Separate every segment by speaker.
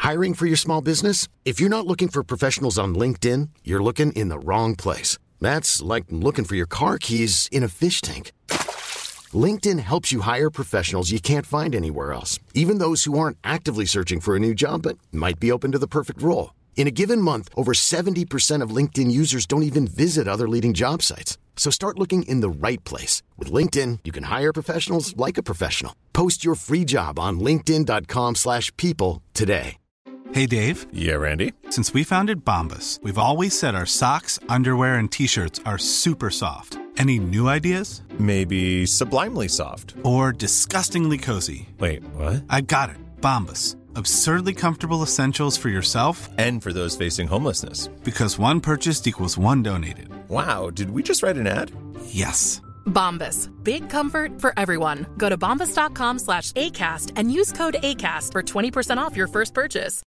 Speaker 1: Hiring for your small business? If you're not looking for professionals on LinkedIn, you're looking in the wrong place. That's like looking for your car keys in a fish tank. LinkedIn helps you hire professionals you can't find anywhere else, even those who aren't actively searching for a new job but might be open to the perfect role. In a given month, over 70% of LinkedIn users don't even visit other leading job sites. So start looking in the right place. With LinkedIn, you can hire professionals like a professional. Post your free job on linkedin.com/people today.
Speaker 2: Hey, Dave.
Speaker 3: Yeah, Randy.
Speaker 2: Since we founded Bombas, we've always said our socks, underwear, and T-shirts are super soft. Any new ideas?
Speaker 3: Maybe sublimely soft.
Speaker 2: Or disgustingly cozy.
Speaker 3: Wait, what?
Speaker 2: I got it. Bombas. Absurdly comfortable essentials for yourself
Speaker 3: and for those facing homelessness.
Speaker 2: Because one purchased equals one donated.
Speaker 3: Wow, did we just write an ad?
Speaker 2: Yes.
Speaker 4: Bombas. Big comfort for everyone. Go to bombas.com/ACAST and use code ACAST for 20% off your first purchase.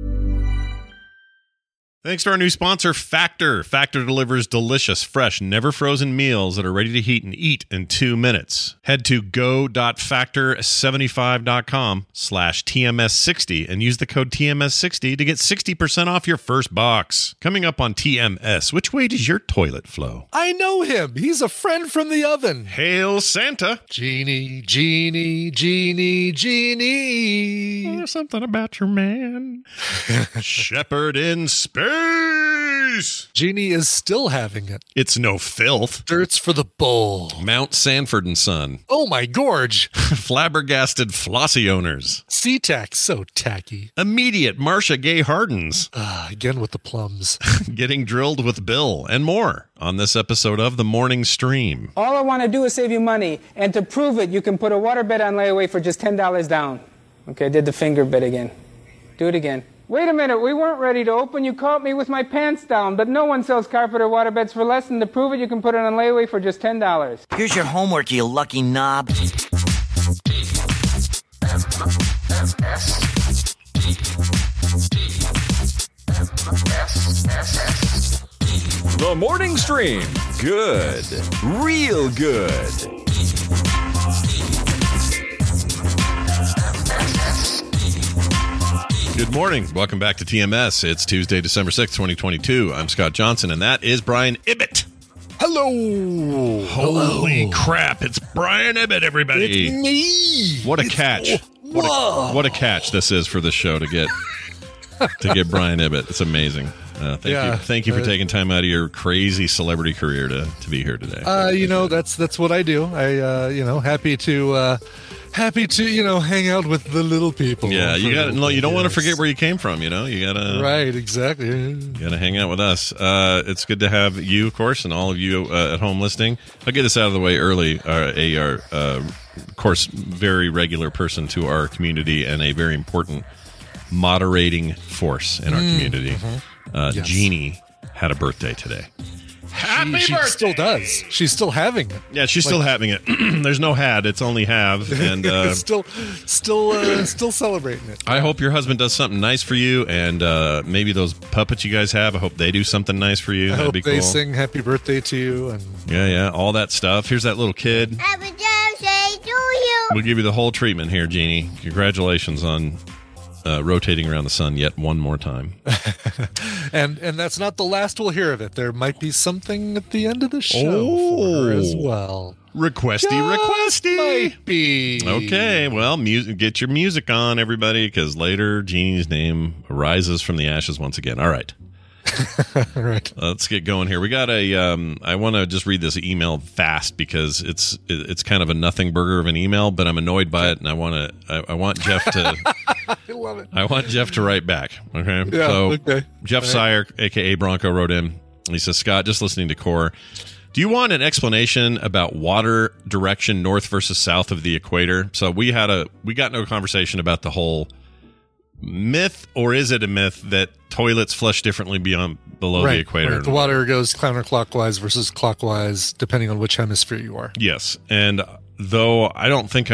Speaker 5: Thanks to our new sponsor, Factor. Factor delivers delicious, fresh, never frozen meals that are ready to heat and eat in 2 minutes. Head to go.factor75.com/TMS60 and use the code TMS60 to get 60% off your first box. Coming up on TMS, which way does your toilet flow?
Speaker 6: I know him. He's a friend from the oven.
Speaker 5: Hail Santa.
Speaker 6: Genie, Genie, Genie, Genie.
Speaker 5: There's something about your man. Shepherd in space.
Speaker 6: Genie is still having it.
Speaker 5: It's no filth.
Speaker 6: Dirt's for the bowl.
Speaker 5: Mount Sanford and Son.
Speaker 6: Oh, my gorge.
Speaker 5: Flabbergasted Flossie owners.
Speaker 6: SeaTac, so tacky.
Speaker 5: Immediate Marcia Gay Hardens.
Speaker 6: Again with the plums.
Speaker 5: Getting drilled with Bill and more on this episode of The Morning Stream.
Speaker 7: All I want to do is save you money. And to prove it, you can put a waterbed on layaway for just $10 down. Okay, I did the finger bit again. Do it again. Wait a minute, we weren't ready to open. You caught me with my pants down, but no one sells carpet or waterbeds for less, and to prove it, you can put it on layaway for just $10.
Speaker 8: Here's your homework, you lucky knob.
Speaker 3: The Morning Stream. Good. Real good.
Speaker 5: Good morning. Welcome back to TMS. It's Tuesday, December 6th, 2022. I'm Scott Johnson, and that is Brian Ibbett.
Speaker 6: Hello.
Speaker 5: Holy crap. It's Brian Ibbett, everybody.
Speaker 6: It's me.
Speaker 5: What a catch. What a catch this is for this show to get Brian Ibbett. It's amazing. Thank you for taking time out of your crazy celebrity career to be here today.
Speaker 6: That's what I do. Happy to hang out with the little people.
Speaker 5: Yeah, you don't want to forget where you came from. You gotta
Speaker 6: right, exactly.
Speaker 5: You gotta hang out with us. It's good to have you, of course, and all of you at home listening. I'll get this out of the way early. Of course, very regular person to our community and a very important moderating force in our community. Mm-hmm. Yes. Jeannie had a birthday today. Happy birthday!
Speaker 6: She still does. She's still having it.
Speaker 5: Yeah, she's still having it. There's no had. It's only have. And
Speaker 6: still celebrating it.
Speaker 5: I hope your husband does something nice for you, and maybe those puppets you guys have. I hope they do something nice for you. That'd be cool.
Speaker 6: They sing "Happy Birthday" to you, and
Speaker 5: yeah, all that stuff. Here's that little kid.
Speaker 9: Happy birthday to you.
Speaker 5: We'll give you the whole treatment here, Jeannie. Congratulations on rotating around the sun yet one more time.
Speaker 6: and that's not the last we'll hear of it. There might be something at the end of the show for her as well.
Speaker 5: Requesty.
Speaker 6: Might be.
Speaker 5: Okay, well, get your music on, everybody, because later Jeannie's name rises from the ashes once again. All right.
Speaker 6: All right.
Speaker 5: Let's get going here. We got I want to just read this email fast because it's kind of a nothing burger of an email, but I'm annoyed by it, and I want Jeff to.
Speaker 6: I love it.
Speaker 5: I want Jeff to write back. Okay.
Speaker 6: Yeah.
Speaker 5: So
Speaker 6: okay.
Speaker 5: Jeff Sire, aka Bronco, wrote in. He says, Scott, just listening to Core. Do you want an explanation about water direction north versus south of the equator? So we got into a conversation about the whole myth, or is it a myth that toilets flush differently below the equator?
Speaker 6: Right. The water goes counterclockwise versus clockwise depending on which hemisphere you are.
Speaker 5: Yes, and though I don't think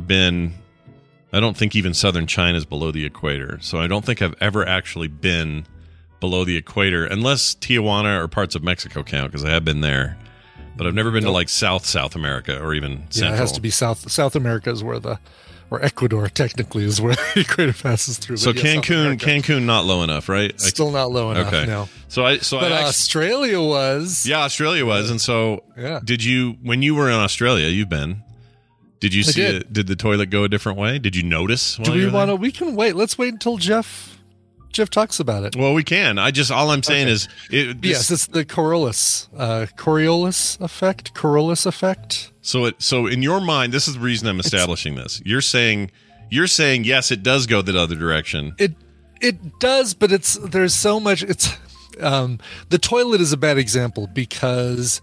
Speaker 5: even southern China is below the equator, so I don't think I've ever actually been below the equator, unless Tijuana or parts of Mexico count, because I have been there. But I've never been to like South America or even Central.
Speaker 6: Yeah, it has to be South America is where or Ecuador technically is where the equator passes through.
Speaker 5: So
Speaker 6: But yes, South America.
Speaker 5: Cancun not low enough, right?
Speaker 6: Still not low enough.
Speaker 5: Okay.
Speaker 6: No.
Speaker 5: But
Speaker 6: Australia was.
Speaker 5: Yeah, Australia was. And so
Speaker 6: Yeah.
Speaker 5: did you, when you were in Australia, you've been, did you see it? Did the toilet go a different way? Did you notice?
Speaker 6: Do we want to? We can wait. Let's wait until Jeff talks about it.
Speaker 5: Well, we can. All I'm saying is,
Speaker 6: yes, it's the Coriolis effect. Coriolis effect.
Speaker 5: So in your mind, this is the reason I'm establishing this. You're saying yes, it does go the other direction.
Speaker 6: It does, but there's so much. It's the toilet is a bad example because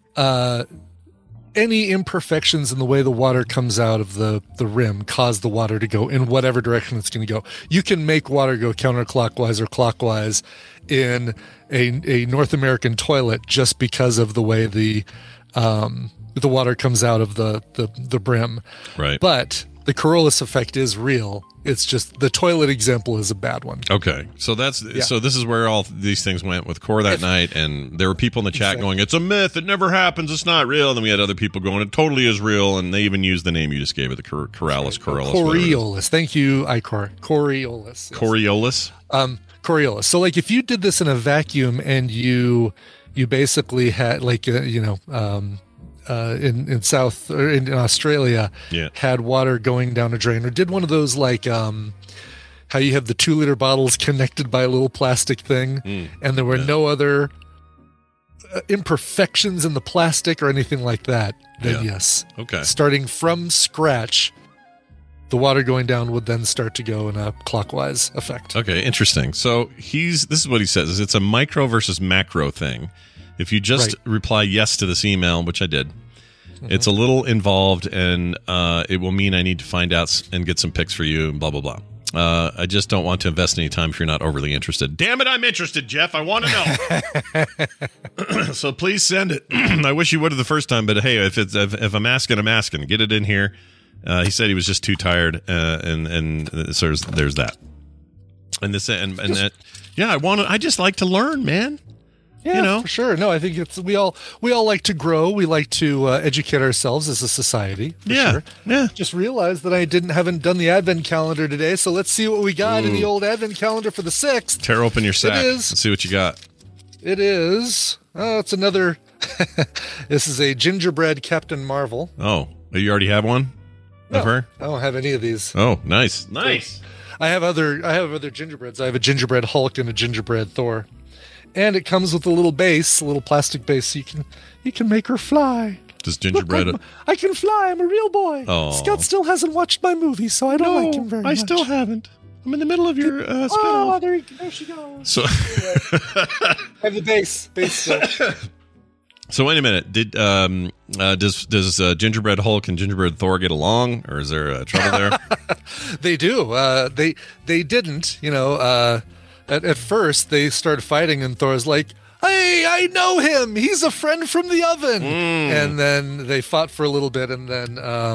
Speaker 6: any imperfections in the way the water comes out of the rim cause the water to go in whatever direction it's going to go. You can make water go counterclockwise or clockwise in a North American toilet just because of the way the water comes out of the brim.
Speaker 5: Right.
Speaker 6: But the Coriolis effect is real. It's just the toilet example is a bad one.
Speaker 5: Okay, so so this is where all these things went with Core that night, and there were people in the chat going, "It's a myth. It never happens. It's not real." And then we had other people going, "It totally is real," and they even used the name you just gave it, the Coriolis.
Speaker 6: Coriolis. Thank you, Icor. Coriolis. Yes.
Speaker 5: Coriolis.
Speaker 6: Coriolis. So, like, if you did this in a vacuum and you basically had in South or in Australia, had water going down a drain, or did one of those like how you have the 2-liter bottles connected by a little plastic thing, and there were no other imperfections in the plastic or anything like that, then yes.
Speaker 5: Okay.
Speaker 6: Starting from scratch, the water going down would then start to go in a clockwise effect.
Speaker 5: Okay, interesting. So this is what he says, is it's a micro versus macro thing. If you just reply yes to this email, which I did, it's a little involved, and it will mean I need to find out and get some pics for you, and blah, blah, blah. I just don't want to invest any time if you're not overly interested. Damn it, I'm interested, Jeff. I want to know. So please send it. I wish you would have the first time, but hey, if I'm asking, I'm asking. Get it in here. He said he was just too tired, and so there's that. And this and that. Yeah, I just like to learn, man.
Speaker 6: Yeah, for sure. No, I think we all like to grow. We like to educate ourselves as a society. For sure.
Speaker 5: Yeah.
Speaker 6: Just realized that I haven't done the advent calendar today, so let's see what we got in the old advent calendar for the 6th.
Speaker 5: Tear open your sack.
Speaker 6: It is.
Speaker 5: Let's see what you got.
Speaker 6: It is. Oh, it's another. This is a gingerbread Captain Marvel.
Speaker 5: Oh, you already have one of her?
Speaker 6: I don't have any of these.
Speaker 5: Oh, nice.
Speaker 6: I have other gingerbreads. I have a gingerbread Hulk and a gingerbread Thor. And it comes with a little base, a little plastic base, so you can make her fly.
Speaker 5: Does gingerbread?
Speaker 6: Look, I can fly. I'm a real boy.
Speaker 5: Oh.
Speaker 6: Scott still hasn't watched my movie, so I don't like him very much.
Speaker 5: I still haven't. I'm in the middle of your spin-off.
Speaker 6: Oh, there she goes.
Speaker 5: So
Speaker 6: I have the base still.
Speaker 5: So wait a minute. Does Gingerbread Hulk and Gingerbread Thor get along, or is there trouble there?
Speaker 6: They do. They didn't. At first, they started fighting, and Thor's like, "Hey, I know him. He's a friend from the oven." And then they fought for a little bit, and then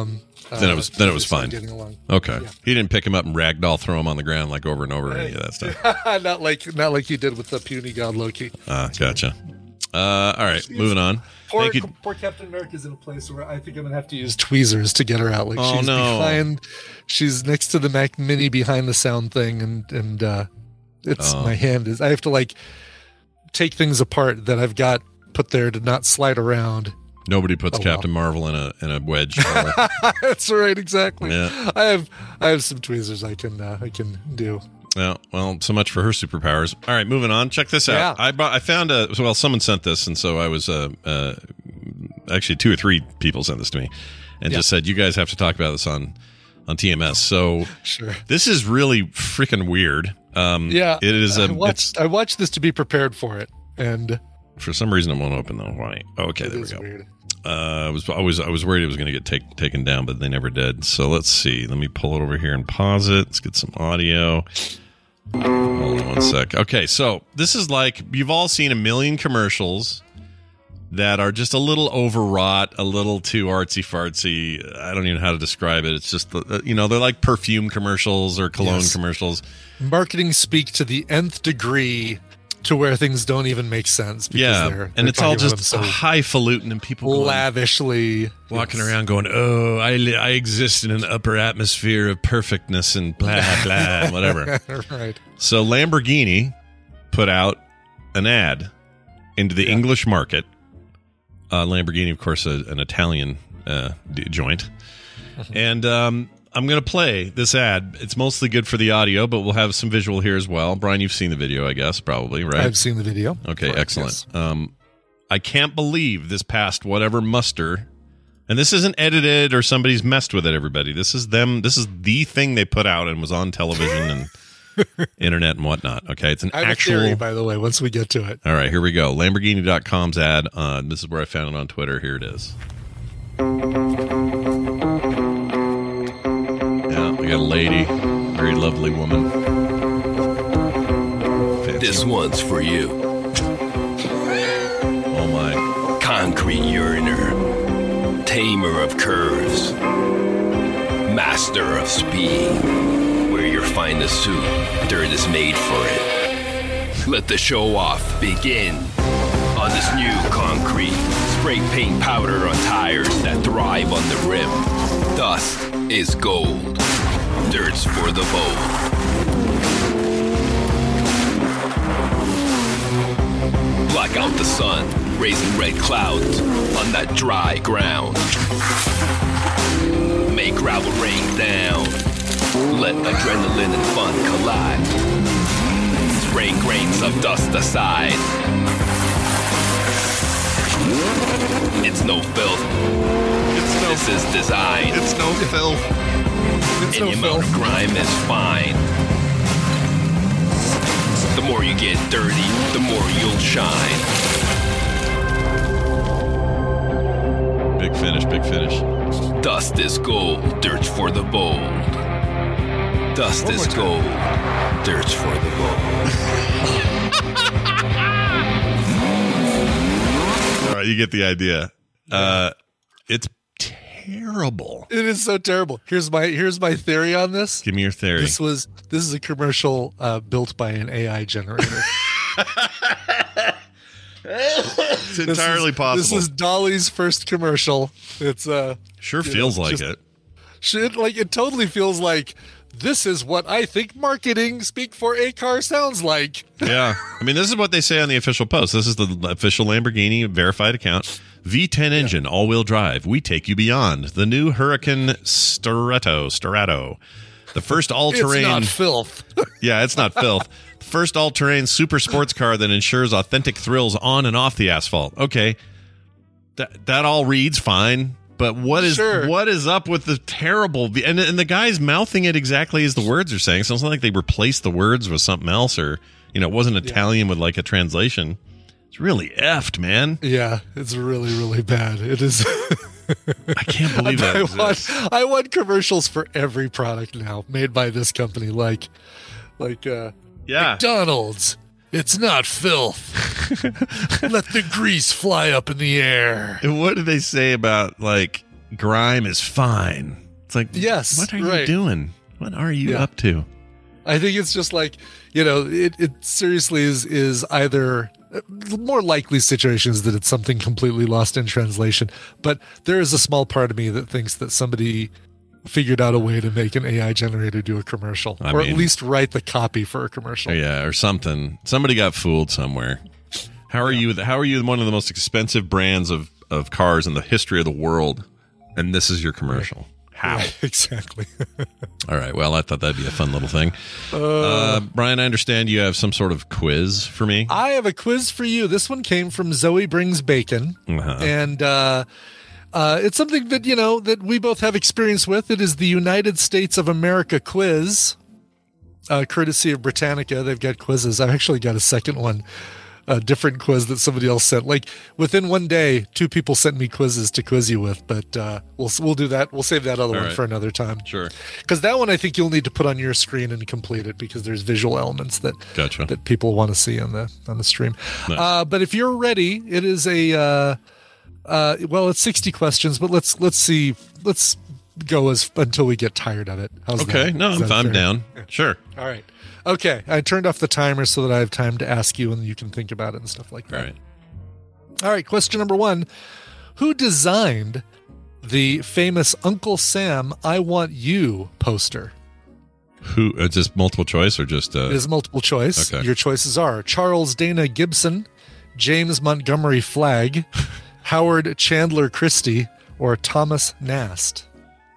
Speaker 6: it was fine. Getting along.
Speaker 5: Okay, he didn't pick him up and ragdoll throw him on the ground like over and over or any of that stuff.
Speaker 6: not like you did with the puny god Loki.
Speaker 5: Gotcha. All right, moving on.
Speaker 6: Poor Captain America's in a place where I think I'm gonna have to use tweezers to get her out. Like she's next to the Mac Mini behind the sound thing, and my hand is. I have to like take things apart that I've got put there to not slide around.
Speaker 5: Nobody puts Captain Marvel in a wedge.
Speaker 6: That's right, exactly.
Speaker 5: Yeah.
Speaker 6: I have some tweezers I can do.
Speaker 5: Yeah, well, so much for her superpowers. All right, moving on. Check this out. I found someone sent this, and so I was actually 2 or 3 people sent this to me, and just said you guys have to talk about this on TMS. So
Speaker 6: sure,
Speaker 5: this is really freaking weird. It is.
Speaker 6: I watched this to be prepared for it, and
Speaker 5: for some reason it won't open though. Why? Okay, there we go.
Speaker 6: Weird.
Speaker 5: I was worried it was going to get taken down, but they never did. So let's see. Let me pull it over here and pause it. Let's get some audio. Hold on one sec. Okay, so this is like you've all seen a million commercials that are just a little overwrought, a little too artsy fartsy. I don't even know how to describe it. It's just they're like perfume commercials or cologne commercials.
Speaker 6: Marketing speak to the nth degree to where things don't even make sense. Because
Speaker 5: Yeah,
Speaker 6: they're
Speaker 5: and it's all
Speaker 6: talking about
Speaker 5: just
Speaker 6: them so
Speaker 5: highfalutin and people going,
Speaker 6: lavishly
Speaker 5: walking around going, "Oh, I exist in an upper atmosphere of perfectness and blah blah and whatever."
Speaker 6: Right.
Speaker 5: So Lamborghini put out an ad into the English market. Lamborghini, of course, an Italian joint, and I'm going to play this ad. It's mostly good for the audio, but we'll have some visual here as well. Brian, you've seen the video, I guess, probably, right?
Speaker 6: I've seen the video.
Speaker 5: Okay,
Speaker 6: Correct,
Speaker 5: excellent.
Speaker 6: yes.
Speaker 5: I can't believe this passed whatever muster. And this isn't edited or somebody's messed with it, everybody. This is them. This is the thing they put out and was on television and internet and whatnot. Okay, it's an
Speaker 6: I have
Speaker 5: actual...
Speaker 6: a theory, by the way, once we get to it.
Speaker 5: All right, here we go. Lamborghini.com's ad. This is where I found it on Twitter. Here it is. Yeah, we got a lady. Very lovely woman. Fancy.
Speaker 10: This one's for you.
Speaker 5: Oh, my.
Speaker 10: Concrete uriner. Tamer of curves. Master of speed. Where your finest suit, dirt is made for it. Let the show off begin. On this new concrete, spray paint powder on tires that thrive on the rim. Dust is gold. Dirt's for the bold. Block out the sun, raising red clouds on that dry ground. Make gravel rain down. Let adrenaline and fun collide. Spraying grains of dust aside. It's no filth. This is design.
Speaker 5: It's no filth.
Speaker 10: Any amount of grime is fine. The more you get dirty, the more you'll shine.
Speaker 5: Big finish, big finish.
Speaker 10: Dust is gold, dirt's for the bold. Dust is gold, dirt's for the bold.
Speaker 5: All right, you get the idea. It's terrible.
Speaker 6: It is so terrible. Here's my theory on this.
Speaker 5: Give me your theory.
Speaker 6: This is a commercial built by an AI generator.
Speaker 5: It's entirely possible.
Speaker 6: This is Dolly's first commercial. It's
Speaker 5: sure feels like it.
Speaker 6: It totally feels like this is what I think marketing speak for a car sounds like.
Speaker 5: Yeah. I mean, this is what they say on the official post. This is the official Lamborghini verified account. V10 engine, all-wheel drive. We take you beyond. The new Huracan Storato. The first all-terrain...
Speaker 6: It's not filth.
Speaker 5: Yeah, it's not filth. First all-terrain super sports car that ensures authentic thrills on and off the asphalt. Okay. That all reads fine. But what is up with the terrible... And the guy's mouthing it exactly as the words are saying. So it's not like they replaced the words with something else or, it wasn't Italian with like a translation. It's really effed, man.
Speaker 6: Yeah, it's really, really bad. It is...
Speaker 5: I can't believe that.
Speaker 6: I want commercials for every product now made by this company. Like McDonald's. It's not filth. Let the grease fly up in the air.
Speaker 5: And what do they say about like grime is fine? It's like,
Speaker 6: yes,
Speaker 5: what are you doing? What are you up to?
Speaker 6: I think it's just like, it seriously is either the more likely situations that it's something completely lost in translation. But there is a small part of me that thinks that somebody figured out a way to make an AI generator do a commercial, at least write the copy for a commercial.
Speaker 5: Yeah, or something. Somebody got fooled somewhere. How are you one of the most expensive brands of cars in the history of the world, and this is your commercial? How?
Speaker 6: Right, exactly.
Speaker 5: All right. Well, I thought that'd be a fun little thing. Brian, I understand you have some sort of quiz for me.
Speaker 6: I have a quiz for you. This one came from Zoe Brings Bacon, and it's something that that we both have experience with. It is the United States of America quiz, courtesy of Britannica. They've got quizzes. I've actually got a second one. A different quiz that somebody else sent. Like within one day, 2 people sent me quizzes to quiz you with, but we'll do that. We'll save that other one for another time.
Speaker 5: Sure.
Speaker 6: Because that one I think you'll need to put on your screen and complete it because there's visual elements that people want to see on the stream. Nice. But if you're ready, it is it's 60 questions, but let's see. Let's go until we get tired of it. How's
Speaker 5: okay.
Speaker 6: that?
Speaker 5: No, I'm down. Yeah. Sure.
Speaker 6: All right. Okay, I turned off the timer so that I have time to ask you and you can think about it and stuff like that.
Speaker 5: All right.
Speaker 6: All right, question number 1. Who designed the famous Uncle Sam I Want You poster?
Speaker 5: Who? Just multiple choice or just?
Speaker 6: It is multiple choice.
Speaker 5: Okay.
Speaker 6: Your choices are Charles Dana Gibson, James Montgomery Flagg, Howard Chandler Christie, or Thomas Nast.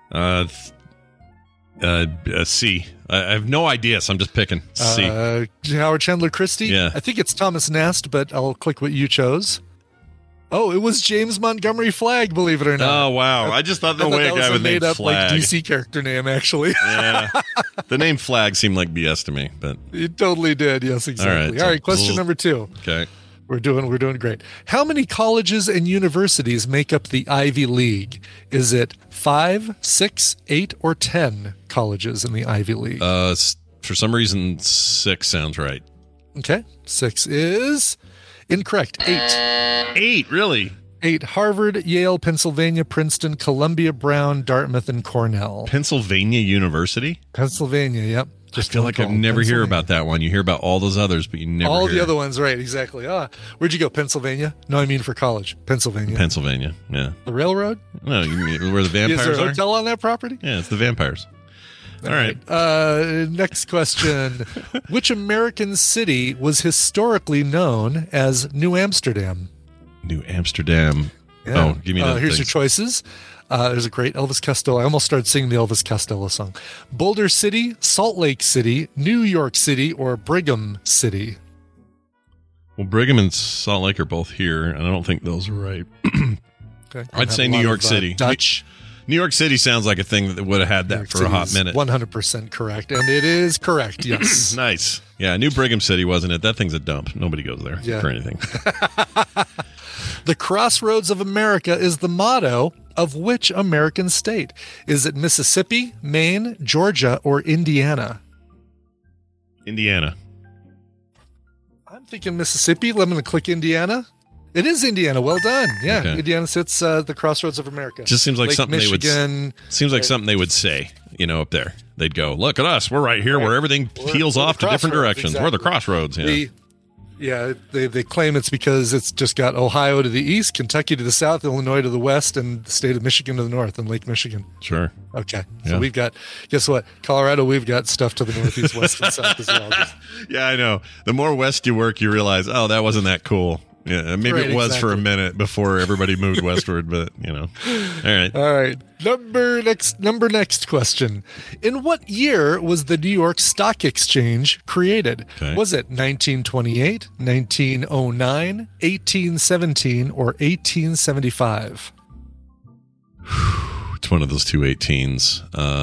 Speaker 5: C. I have no idea, so I'm just picking C.
Speaker 6: Howard Chandler Christie?
Speaker 5: Yeah.
Speaker 6: I think it's Thomas Nast, but I'll click what you chose. Oh, it was James Montgomery Flagg, believe it or not.
Speaker 5: Oh, wow. I just thought the
Speaker 6: I thought
Speaker 5: way a
Speaker 6: that was
Speaker 5: guy
Speaker 6: a
Speaker 5: would name
Speaker 6: made-up
Speaker 5: Flag.
Speaker 6: like DC character name, actually.
Speaker 5: Yeah. The name Flag seemed like BS to me, but
Speaker 6: It totally did. Yes, exactly. All right, question number 2.
Speaker 5: okay.
Speaker 6: We're doing great. How many colleges and universities make up the Ivy League? Is it 5, 6, 8, or 10 colleges in the Ivy League?
Speaker 5: For some reason, 6 sounds right.
Speaker 6: Okay. 6 is incorrect. 8.
Speaker 5: 8, really?
Speaker 6: 8. Harvard, Yale, Pennsylvania, Princeton, Columbia, Brown, Dartmouth, and Cornell.
Speaker 5: Pennsylvania University?
Speaker 6: Pennsylvania, yep.
Speaker 5: I feel like I never hear about that one. You hear about all those others, but you never
Speaker 6: all
Speaker 5: hear
Speaker 6: the other ones, right? Exactly. Where'd you go? Pennsylvania? No, I mean for college. Pennsylvania.
Speaker 5: Pennsylvania, yeah.
Speaker 6: The railroad?
Speaker 5: No, you mean where the vampires
Speaker 6: Is there a
Speaker 5: are?
Speaker 6: hotel on that property?
Speaker 5: Yeah, it's the vampires. All right.
Speaker 6: Next question. Which American city was historically known as New Amsterdam?
Speaker 5: New Amsterdam.
Speaker 6: Yeah.
Speaker 5: Oh, give me the
Speaker 6: here's
Speaker 5: things.
Speaker 6: your choices. There's a great Elvis Costello. I almost started singing the Elvis Costello song. Boulder City, Salt Lake City, New York City, or Brigham City?
Speaker 5: Well, Brigham and Salt Lake are both here, and I don't think those are right.
Speaker 6: Okay.
Speaker 5: I'd say New York City.
Speaker 6: Dutch.
Speaker 5: New York City sounds like a thing that would have had that for a hot minute.
Speaker 6: 100% correct. And it is correct, yes.
Speaker 5: Nice. Yeah, New Brigham City, wasn't it? That thing's a dump. Nobody goes there for anything.
Speaker 6: The Crossroads of America is the motto of which American state? Is it Mississippi, Maine, Georgia, or Indiana?
Speaker 5: Indiana.
Speaker 6: I'm thinking Mississippi. I'm going to click Indiana. It is Indiana. Well done. Yeah,
Speaker 5: Okay.
Speaker 6: Indiana sits the Crossroads of America.
Speaker 5: Just seems like
Speaker 6: Lake
Speaker 5: something
Speaker 6: Michigan.
Speaker 5: Seems like something they would say, up there. They'd go, look at us. We're right here where everything peels
Speaker 6: we're
Speaker 5: off
Speaker 6: the
Speaker 5: to different
Speaker 6: crossroads,
Speaker 5: directions. We're the
Speaker 6: exactly.
Speaker 5: crossroads. Yeah.
Speaker 6: They claim it's because it's just got Ohio to the east, Kentucky to the south, Illinois to the west, and the state of Michigan to the north, and Lake Michigan.
Speaker 5: Sure.
Speaker 6: Okay.
Speaker 5: Yeah.
Speaker 6: So we've got, guess what? Colorado, we've got stuff to the northeast, west, and south as well.
Speaker 5: Yeah, I know. The more west you work, you realize, oh, that wasn't that cool. Yeah, maybe
Speaker 6: Right,
Speaker 5: it was for a
Speaker 6: exactly.
Speaker 5: minute before everybody moved westward, but All right.
Speaker 6: All right. Next question. In what year was the New York Stock Exchange created?
Speaker 5: Okay.
Speaker 6: Was it 1928, 1909, 1817, or 1875?
Speaker 5: It's one of those two 18s.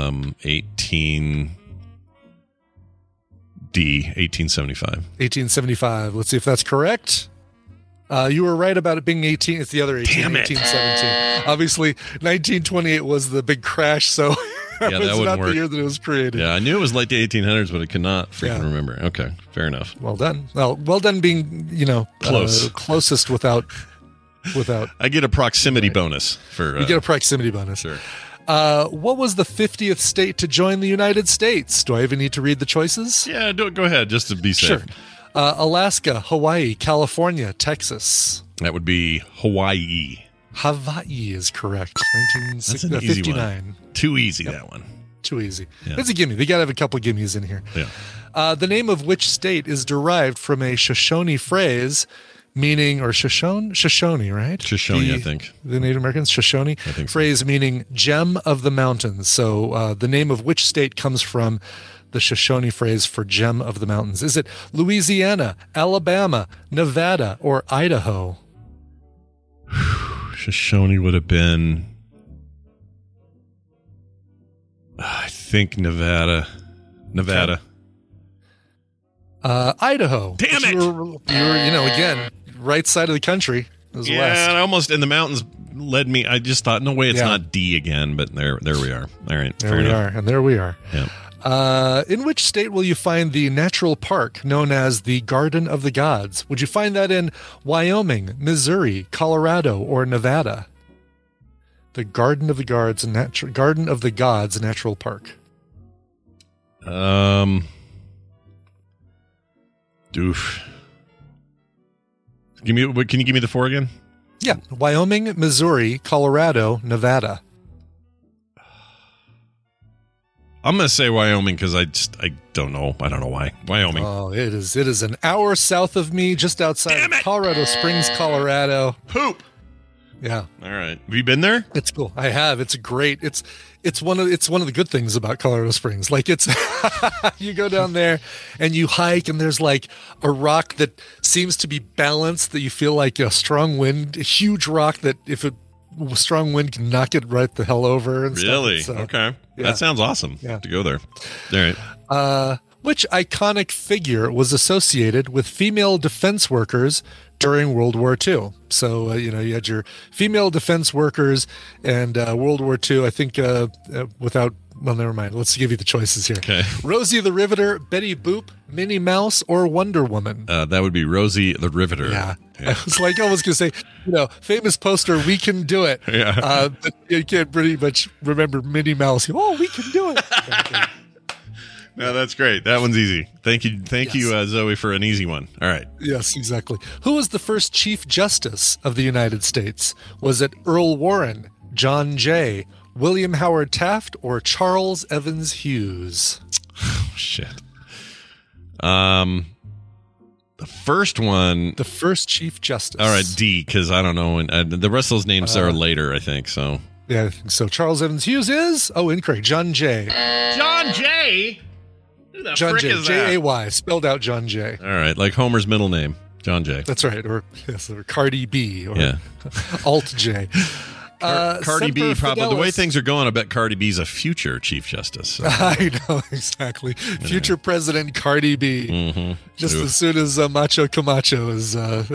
Speaker 5: 1875.
Speaker 6: 1875. Let's see if that's correct. You were right about it being 18. It's the other 18,
Speaker 5: Damn it.
Speaker 6: 1817. Obviously, 1928 was the big crash, so
Speaker 5: Yeah,
Speaker 6: it
Speaker 5: that
Speaker 6: was
Speaker 5: wouldn't
Speaker 6: not
Speaker 5: work.
Speaker 6: the year that it was created.
Speaker 5: Yeah, I knew it was late the 1800s, but I could not freaking
Speaker 6: Yeah.
Speaker 5: remember. Okay, fair enough.
Speaker 6: Well done. Well done being,
Speaker 5: Close.
Speaker 6: closest without.
Speaker 5: I get a proximity bonus for.
Speaker 6: You get a proximity bonus.
Speaker 5: Sure.
Speaker 6: What was the 50th state to join the United States? Do I even need to read the choices?
Speaker 5: Yeah, go ahead, just to be safe.
Speaker 6: Sure. Alaska, Hawaii, California, Texas.
Speaker 5: That would be Hawaii.
Speaker 6: Hawaii is correct.
Speaker 5: That's an easy
Speaker 6: 59.
Speaker 5: one. Too easy, that one.
Speaker 6: Too easy.
Speaker 5: Yeah.
Speaker 6: It's a gimme. They got to have a couple gimmies in here.
Speaker 5: Yeah.
Speaker 6: The name of which state is derived from a Shoshone phrase meaning, or Shoshone, right?
Speaker 5: Shoshone, I think.
Speaker 6: The Native Americans, Shoshone.
Speaker 5: I think so.
Speaker 6: Phrase meaning gem of the mountains. So the name of which state comes from the Shoshone phrase for gem of the mountains? Is it Louisiana, Alabama, Nevada, or Idaho?
Speaker 5: Shoshone would have been, I think, Nevada.
Speaker 6: Idaho.
Speaker 5: Damn
Speaker 6: But
Speaker 5: it!
Speaker 6: You were, again, right side of the country. It was
Speaker 5: Yeah,
Speaker 6: west.
Speaker 5: and almost in the mountains led me. I just thought, no way, it's
Speaker 6: Yeah.
Speaker 5: not D again. But there we are. All right,
Speaker 6: There
Speaker 5: fair
Speaker 6: we
Speaker 5: enough.
Speaker 6: are, and there we are.
Speaker 5: Yeah.
Speaker 6: In which state will you find the natural park known as the Garden of the Gods? Would you find that in Wyoming, Missouri, Colorado, or Nevada? The Garden of the Gods Natural Park.
Speaker 5: Doof. Can you give me the 4 again?
Speaker 6: Yeah. Wyoming, Missouri, Colorado, Nevada.
Speaker 5: I'm going to say Wyoming because I don't know. I don't know why. Wyoming.
Speaker 6: Oh, it is an hour south of me, just outside of Colorado Springs, Colorado.
Speaker 5: Poop.
Speaker 6: Yeah.
Speaker 5: All right. Have you been there?
Speaker 6: It's cool. I have. It's great. It's one of the good things about Colorado Springs. Like it's you go down there and you hike and there's like a rock that seems to be balanced that you feel like a strong wind, a huge rock that if a strong wind can knock it right the hell over and
Speaker 5: really?
Speaker 6: stuff.
Speaker 5: Okay.
Speaker 6: Yeah.
Speaker 5: That sounds awesome.
Speaker 6: Yeah.
Speaker 5: To go there. All right.
Speaker 6: Which iconic figure was associated with female defense workers during World War II? So, you had your female defense workers and World War II, I think, never mind. Let's give you the choices here.
Speaker 5: Okay.
Speaker 6: Rosie the Riveter, Betty Boop, Minnie Mouse, or Wonder Woman?
Speaker 5: That would be Rosie the Riveter.
Speaker 6: Yeah. I was like, I was going to say, famous poster, we can do it.
Speaker 5: Yeah.
Speaker 6: But you can't pretty much remember Minnie Mouse. Oh, we can do it.
Speaker 5: No, that's great. That one's easy. Thank you, Zoe, for an easy one. All right.
Speaker 6: Yes, exactly. Who was the first Chief Justice of the United States? Was it Earl Warren, John Jay, William Howard Taft, or Charles Evans Hughes?
Speaker 5: Oh, shit. The first one.
Speaker 6: The first Chief Justice.
Speaker 5: All right, D, because I don't know. And the rest of those names are later, I think. So.
Speaker 6: Yeah, I think so. Charles Evans Hughes is? Oh, incorrect. John Jay.
Speaker 5: John Jay? Who the
Speaker 6: John
Speaker 5: frick
Speaker 6: Jay.
Speaker 5: is that?
Speaker 6: J-A-Y. Spelled out John Jay.
Speaker 5: All right, like Homer's middle name. John Jay.
Speaker 6: That's right. Or Cardi B. Or
Speaker 5: yeah.
Speaker 6: Alt J.
Speaker 5: Cardi B, probably.
Speaker 6: Fidelis.
Speaker 5: The way things are going, I bet Cardi B's a future Chief Justice. So.
Speaker 6: I know, exactly. Future President Cardi B.
Speaker 5: Mm-hmm.
Speaker 6: Just as soon as Macho Camacho is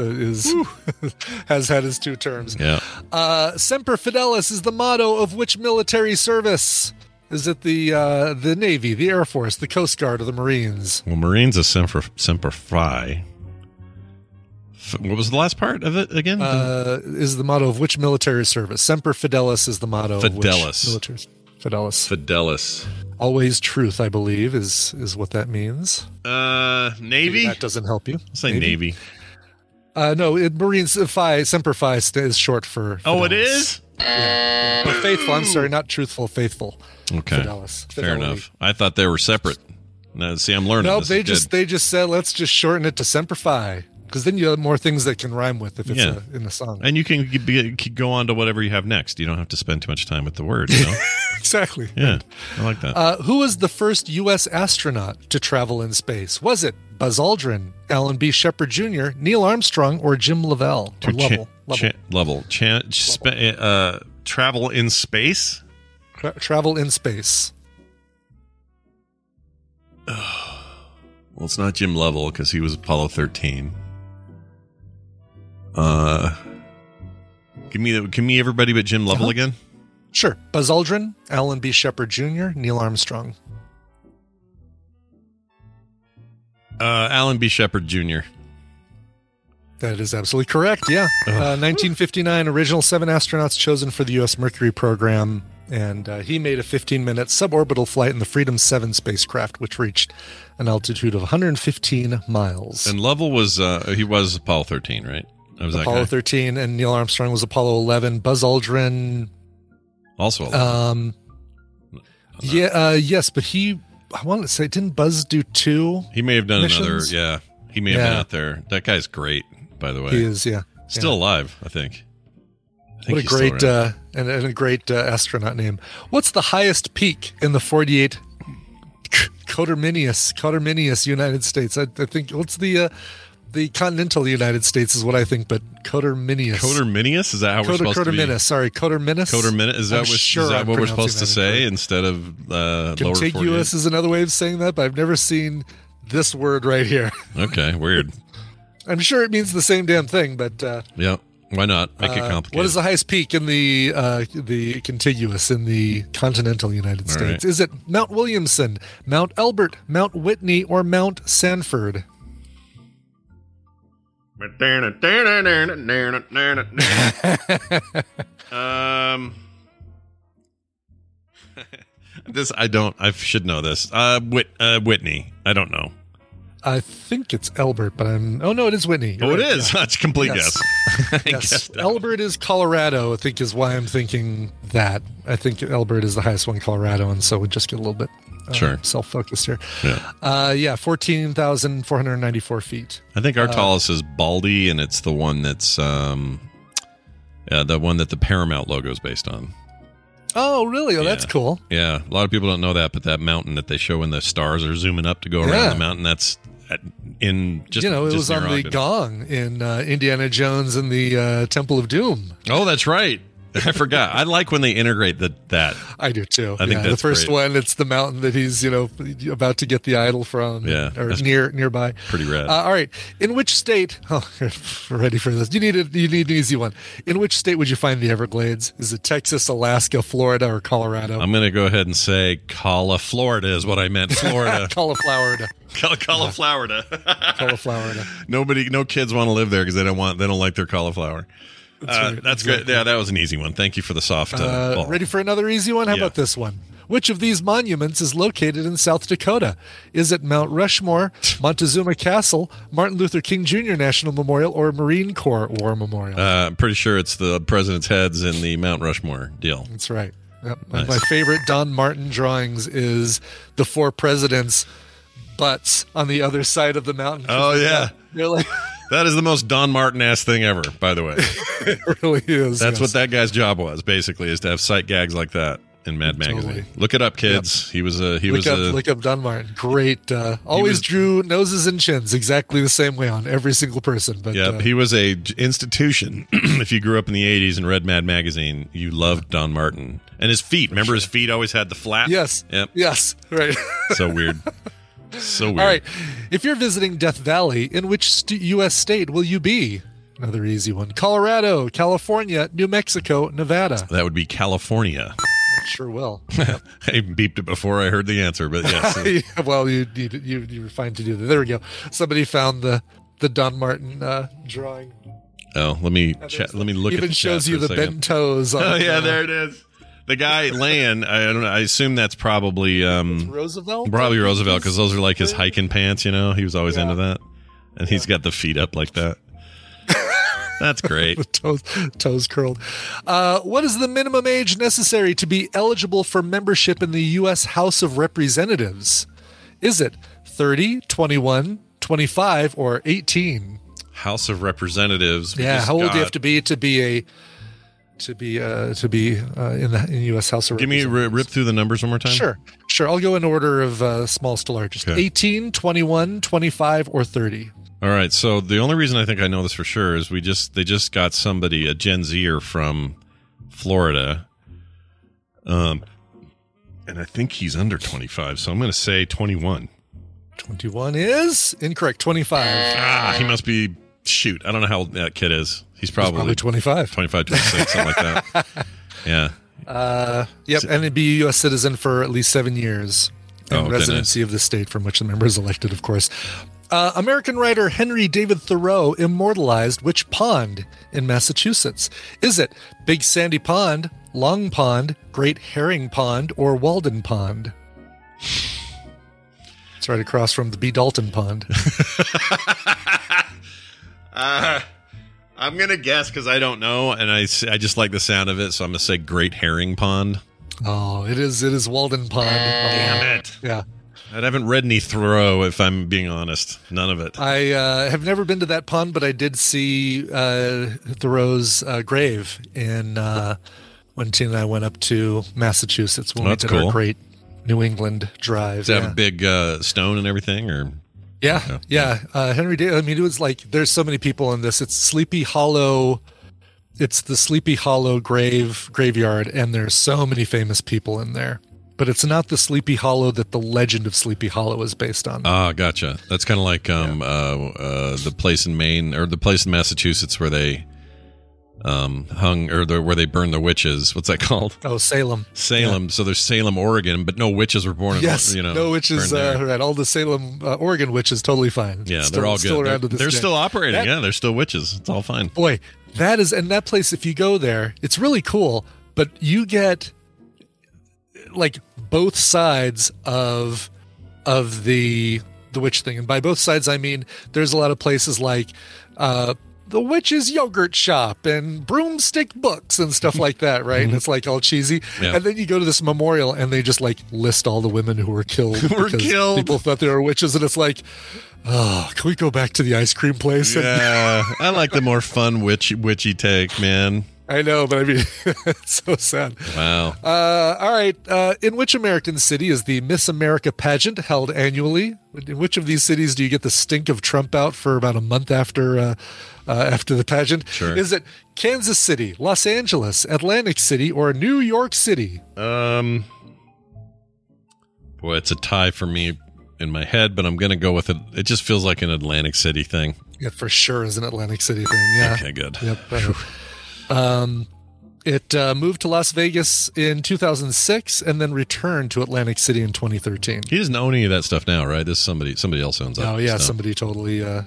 Speaker 6: has had his 2 terms.
Speaker 5: Yeah.
Speaker 6: Semper Fidelis is the motto of which military service? Is it the Navy, the Air Force, the Coast Guard, or the Marines?
Speaker 5: Well, Marines is Semper Fi. What was the last part of it again?
Speaker 6: Is the motto of which military service? Semper Fidelis is the motto of which military Fidelis.
Speaker 5: Fidelis.
Speaker 6: Always truth, I believe, is what that means.
Speaker 5: Navy?
Speaker 6: Maybe that doesn't help you.
Speaker 5: I'll say Navy.
Speaker 6: No, Marines, Semper Fi is short for Fidelis.
Speaker 5: Oh, it is?
Speaker 6: Yeah. But faithful, I'm sorry, not truthful, faithful.
Speaker 5: Okay.
Speaker 6: Fidelis.
Speaker 5: Fair enough. I thought they were separate. Now, see, I'm learning.
Speaker 6: No,
Speaker 5: This
Speaker 6: they just said, let's just shorten it to Semper Fi. Because then you have more things that can rhyme with if it's in the song.
Speaker 5: And you can go on to whatever you have next. You don't have to spend too much time with the word,
Speaker 6: Exactly.
Speaker 5: Yeah, I like that.
Speaker 6: Who was the first U.S. astronaut to travel in space? Was it Buzz Aldrin, Alan B. Shepard Jr., Neil Armstrong, or Jim Lovell?
Speaker 5: Travel in space?
Speaker 6: Travel in space.
Speaker 5: Well, it's not Jim Lovell because he was Apollo 13. Give me everybody but Jim Lovell again.
Speaker 6: Sure. Buzz Aldrin, Alan B. Shepard Jr., Neil Armstrong.
Speaker 5: Alan B. Shepard Jr.
Speaker 6: That is absolutely correct. Yeah. 1959, original 7 astronauts chosen for the U.S. Mercury program. And he made a 15-minute suborbital flight in the Freedom 7 spacecraft, which reached an altitude of 115 miles.
Speaker 5: And Lovell was Apollo 13, right?
Speaker 6: Apollo 13, and Neil Armstrong was Apollo 11. Buzz Aldrin
Speaker 5: also 11.
Speaker 6: Yes, but I want to say, didn't Buzz do 2?
Speaker 5: He may have done
Speaker 6: missions?
Speaker 5: another. Yeah, he may have been out there. That guy's great, by the way.
Speaker 6: He is. Yeah,
Speaker 5: still alive, I think.
Speaker 6: What a great and a great astronaut name. What's the highest peak in the 48 Coterminous United States? I think what's the continental United States is what I think, but Coterminous.
Speaker 5: Coterminous? Is that how we're supposed to be?
Speaker 6: Coterminous. Sorry, Coterminous.
Speaker 5: Coterminous. Is that what we're supposed to say instead of
Speaker 6: contiguous? Is another way of saying that, but I've never seen this word right here.
Speaker 5: Okay, weird.
Speaker 6: I'm sure it means the same damn thing, but
Speaker 5: yeah. Why not make it complicated?
Speaker 6: What is the highest peak in the contiguous in the continental United States? Right. Is it Mount Williamson, Mount Elbert, Mount Whitney, or Mount Sanford?
Speaker 5: I should know this. Whitney. I don't know.
Speaker 6: I think it's Elbert, but oh no, it is Whitney.
Speaker 5: Oh,
Speaker 6: You're
Speaker 5: it
Speaker 6: right,
Speaker 5: is.
Speaker 6: yeah.
Speaker 5: That's a complete
Speaker 6: Yes.
Speaker 5: guess. I
Speaker 6: Yes,
Speaker 5: guessed that.
Speaker 6: Elbert is Colorado. I think is why I'm thinking that. I think Elbert is the highest one in Colorado, and so we just get a little bit
Speaker 5: Sure.
Speaker 6: self-focused here.
Speaker 5: Yeah.
Speaker 6: 14,494 feet.
Speaker 5: I think our tallest is Baldy, and it's the one that's the one that the Paramount logo is based on.
Speaker 6: Oh, really? Oh, that's
Speaker 5: Yeah.
Speaker 6: cool.
Speaker 5: Yeah, a lot of people don't know that, but that mountain that they show when the stars are zooming up to go around
Speaker 6: Yeah.
Speaker 5: the mountain, that's in just
Speaker 6: It
Speaker 5: just
Speaker 6: was
Speaker 5: near
Speaker 6: on the
Speaker 5: Ogden.
Speaker 6: gong in Indiana Jones and the Temple of Doom.
Speaker 5: Oh, that's right. I forgot. I like when they integrate that.
Speaker 6: I do too.
Speaker 5: I think
Speaker 6: the
Speaker 5: that's
Speaker 6: first
Speaker 5: great.
Speaker 6: one. It's the mountain that he's about to get the idol from.
Speaker 5: Yeah,
Speaker 6: or
Speaker 5: that's
Speaker 6: nearby.
Speaker 5: pretty rad.
Speaker 6: All right. In which state? Oh, ready for this? You need an easy one. In which state would you find the Everglades? Is it Texas, Alaska, Florida, or Colorado?
Speaker 5: I'm going to go ahead and say Florida is what I meant. Florida.
Speaker 6: Cauliflower.
Speaker 5: Cauliflower.
Speaker 6: Cauliflower.
Speaker 5: No kids want to live there because they don't like their cauliflower.
Speaker 6: Right,
Speaker 5: that's
Speaker 6: exactly.
Speaker 5: good. Yeah, that was an easy one. Thank you for the soft ball.
Speaker 6: Ready for another easy one? How
Speaker 5: Yeah.
Speaker 6: about this one? Which of these monuments is located in South Dakota? Is it Mount Rushmore, Montezuma Castle, Martin Luther King Jr. National Memorial, or Marine Corps War Memorial?
Speaker 5: I'm pretty sure it's the president's heads in the Mount Rushmore deal.
Speaker 6: That's right. Yep.
Speaker 5: Nice.
Speaker 6: My favorite Don Martin drawings is the four presidents' butts on the other side of the mountain.
Speaker 5: Oh, yeah.
Speaker 6: They're like,
Speaker 5: That is the most Don Martin-ass thing ever, by the way.
Speaker 6: it really is.
Speaker 5: That's
Speaker 6: yes.
Speaker 5: what that guy's job was, basically, is to have sight gags like that in Mad Magazine.
Speaker 6: Totally.
Speaker 5: Look it up, kids. He was
Speaker 6: Look up Don Martin. Great. Always drew noses and chins exactly the same way on every single person. But
Speaker 5: he was a institution. If you grew up in the 80s and read Mad Magazine, you loved Don Martin. And his feet. Remember his feet always had the flap?
Speaker 6: Yes.
Speaker 5: Yep.
Speaker 6: Yes. Right.
Speaker 5: So weird. So weird.
Speaker 6: All right. If you're visiting Death Valley, in which U.S. state will you be? Another easy one. Colorado, California, New Mexico, Nevada.
Speaker 5: That would be California.
Speaker 6: Sure will.
Speaker 5: I beeped it before I heard the answer, but yes.
Speaker 6: Yeah, well, you were fine to do that. There we go. Somebody found the Don Martin drawing.
Speaker 5: Oh, let me look at
Speaker 6: Even
Speaker 5: the
Speaker 6: shows
Speaker 5: chat
Speaker 6: you
Speaker 5: for a
Speaker 6: the
Speaker 5: second.
Speaker 6: bent toes. On
Speaker 5: Oh yeah, there it is. The guy laying. I don't know. I assume that's probably
Speaker 6: Roosevelt.
Speaker 5: Probably Roosevelt, because those are like his hiking pants. You know, he was always into that, and he's got the feet up like that. That's great.
Speaker 6: The toes curled. What is the minimum age necessary to be eligible for membership in the U.S. House of Representatives? Is it 30, 21, 25, or 18?
Speaker 5: House of Representatives. we
Speaker 6: Yeah,
Speaker 5: just
Speaker 6: how old do
Speaker 5: got-
Speaker 6: you have to be in the U.S. House of
Speaker 5: Give me
Speaker 6: Representatives?
Speaker 5: rip through the numbers one more time.
Speaker 6: Sure. I'll go in order of smallest to largest.
Speaker 5: Okay.
Speaker 6: 18, 21, 25, or 30.
Speaker 5: All right. So the only reason I think I know this for sure is they just got somebody, a Gen Zer from Florida, and I think he's under 25. So I'm going to say 21.
Speaker 6: 21 is incorrect. 25.
Speaker 5: He must be. Shoot, I don't know how old that kid is. He's probably
Speaker 6: 25.
Speaker 5: 25, 26, something like that. Yeah.
Speaker 6: Yep, and it'd be a U.S. citizen for at least 7 years. And
Speaker 5: okay,
Speaker 6: residency of the state from which the member is elected, of course. American writer Henry David Thoreau immortalized which pond in Massachusetts? Is it Big Sandy Pond, Long Pond, Great Herring Pond, or Walden Pond? It's right across from the B. Dalton Pond.
Speaker 5: I'm gonna guess because I don't know, and I just like the sound of it, so I'm gonna say Great Herring Pond.
Speaker 6: Oh, it is Walden Pond.
Speaker 5: Damn it!
Speaker 6: Yeah.
Speaker 5: I haven't read any Thoreau, if I'm being honest. None of it.
Speaker 6: I have never been to that pond, but I did see Thoreau's grave in when Tina and I went up to Massachusetts when we
Speaker 5: That's
Speaker 6: did
Speaker 5: cool.
Speaker 6: our great New England drive.
Speaker 5: Does it have a big stone and everything, or?
Speaker 6: Yeah. Henry David. I mean, it was like there's so many people in this. It's Sleepy Hollow. It's the Sleepy Hollow graveyard, and there's so many famous people in there. But it's not the Sleepy Hollow that the legend of Sleepy Hollow is based on.
Speaker 5: Ah, gotcha. That's kind of like the place in Maine or the place in Massachusetts where they hung or where they burned the witches. What's that called?
Speaker 6: Oh, Salem.
Speaker 5: Salem.
Speaker 6: Yeah.
Speaker 5: So there's Salem, Oregon, but no witches were born.
Speaker 6: Yes,
Speaker 5: in,
Speaker 6: no witches.
Speaker 5: burned there.
Speaker 6: Right, all the Salem, Oregon witches, totally fine.
Speaker 5: Yeah,
Speaker 6: Still-
Speaker 5: they're all good.
Speaker 6: Still around to this
Speaker 5: They're
Speaker 6: day.
Speaker 5: still operating.
Speaker 6: That-
Speaker 5: They're still witches. It's all fine.
Speaker 6: Boy, that place, if you go there, it's really cool, but you get like both sides of the witch thing. And by both sides, I mean there's a lot of places like the witch's yogurt shop and broomstick books and stuff like that, right? And it's like all cheesy.
Speaker 5: Yeah.
Speaker 6: And then you go to this memorial and they just like list all the women who were killed. People thought they were witches, and it's like, oh, can we go back to the ice cream place?
Speaker 5: Yeah, I like the more fun witchy take, man.
Speaker 6: I know, but I mean, it's so sad.
Speaker 5: Wow.
Speaker 6: All right. In which American city is the Miss America pageant held annually? In which of these cities do you get the stink of Trump out for about a month after the pageant?
Speaker 5: Sure.
Speaker 6: Is it Kansas City, Los Angeles, Atlantic City, or New York City?
Speaker 5: Boy, it's a tie for me in my head, but I'm going to go with it. It just feels like an Atlantic City thing.
Speaker 6: Yeah, for sure is an Atlantic City thing. Yeah.
Speaker 5: Okay, good.
Speaker 6: Yep. It moved to Las Vegas in 2006 and then returned to Atlantic City in 2013.
Speaker 5: He doesn't own any of that stuff now, right? This somebody else owns that.
Speaker 6: Oh yeah,
Speaker 5: stuff.
Speaker 6: somebody totally. Yeah.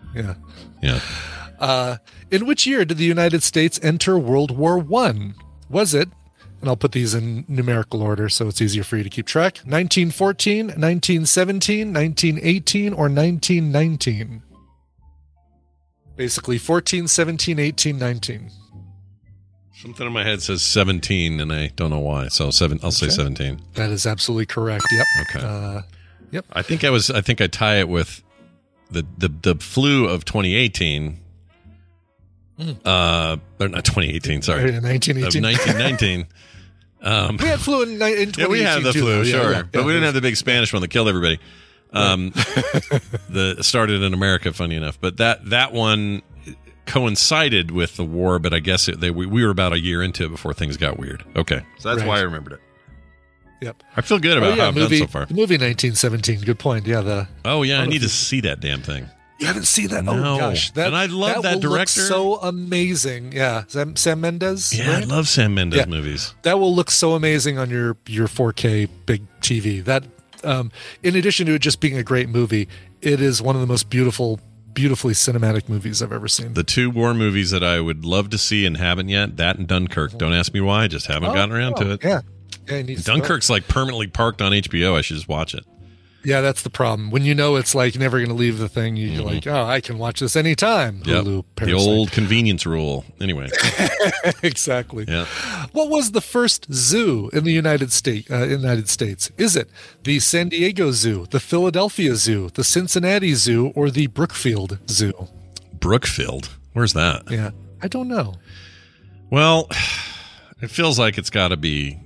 Speaker 5: Yeah.
Speaker 6: In which year did the United States enter World War I? Was it? And I'll put these in numerical order so it's easier for you to keep track. 1914, 1917, 1918, or 1919? Basically 14, 17, 18, 19.
Speaker 5: Something in my head says 17, and I don't know why. So I'll say 17.
Speaker 6: That is absolutely correct. Yep.
Speaker 5: Okay.
Speaker 6: Yep.
Speaker 5: I think I tie it with the flu of 2018. Or not 2018. Sorry,
Speaker 6: 1918.
Speaker 5: Of 1919.
Speaker 6: We had flu in 2018.
Speaker 5: Yeah, we had the flu,
Speaker 6: too,
Speaker 5: sure,
Speaker 6: yeah,
Speaker 5: but we didn't have the big Spanish one that killed everybody. The started in America, funny enough, but that one coincided with the war. But I guess we were about a year into it before things got weird. Okay, so that's why I remembered it.
Speaker 6: Yep,
Speaker 5: I feel good about how I've done so far.
Speaker 6: The movie 1917. Good point. Yeah.
Speaker 5: I need to see that damn thing.
Speaker 6: You haven't seen that?
Speaker 5: No.
Speaker 6: Oh gosh,
Speaker 5: And I love that
Speaker 6: will
Speaker 5: director.
Speaker 6: Look so amazing. Yeah, Sam Mendes.
Speaker 5: Yeah,
Speaker 6: right?
Speaker 5: I love Sam Mendes movies.
Speaker 6: That will look so amazing on your 4K big TV. That, in addition to it just being a great movie, it is one of the most beautifully cinematic movies I've ever seen.
Speaker 5: The two war movies that I would love to see and haven't yet, that and Dunkirk. Don't ask me why, I just haven't gotten around to it.
Speaker 6: Yeah.
Speaker 5: Dunkirk's like permanently parked on HBO. I should just watch it.
Speaker 6: Yeah, that's the problem. When you know it's like never going to leave the thing, you're like, oh, I can watch this anytime. Hulu,
Speaker 5: the old convenience rule. Anyway.
Speaker 6: Exactly.
Speaker 5: Yeah.
Speaker 6: What was the first zoo in the United States? Is it the San Diego Zoo, the Philadelphia Zoo, the Cincinnati Zoo, or the Brookfield Zoo?
Speaker 5: Brookfield? Where's that?
Speaker 6: Yeah, I don't know.
Speaker 5: Well, it feels like it's got to be.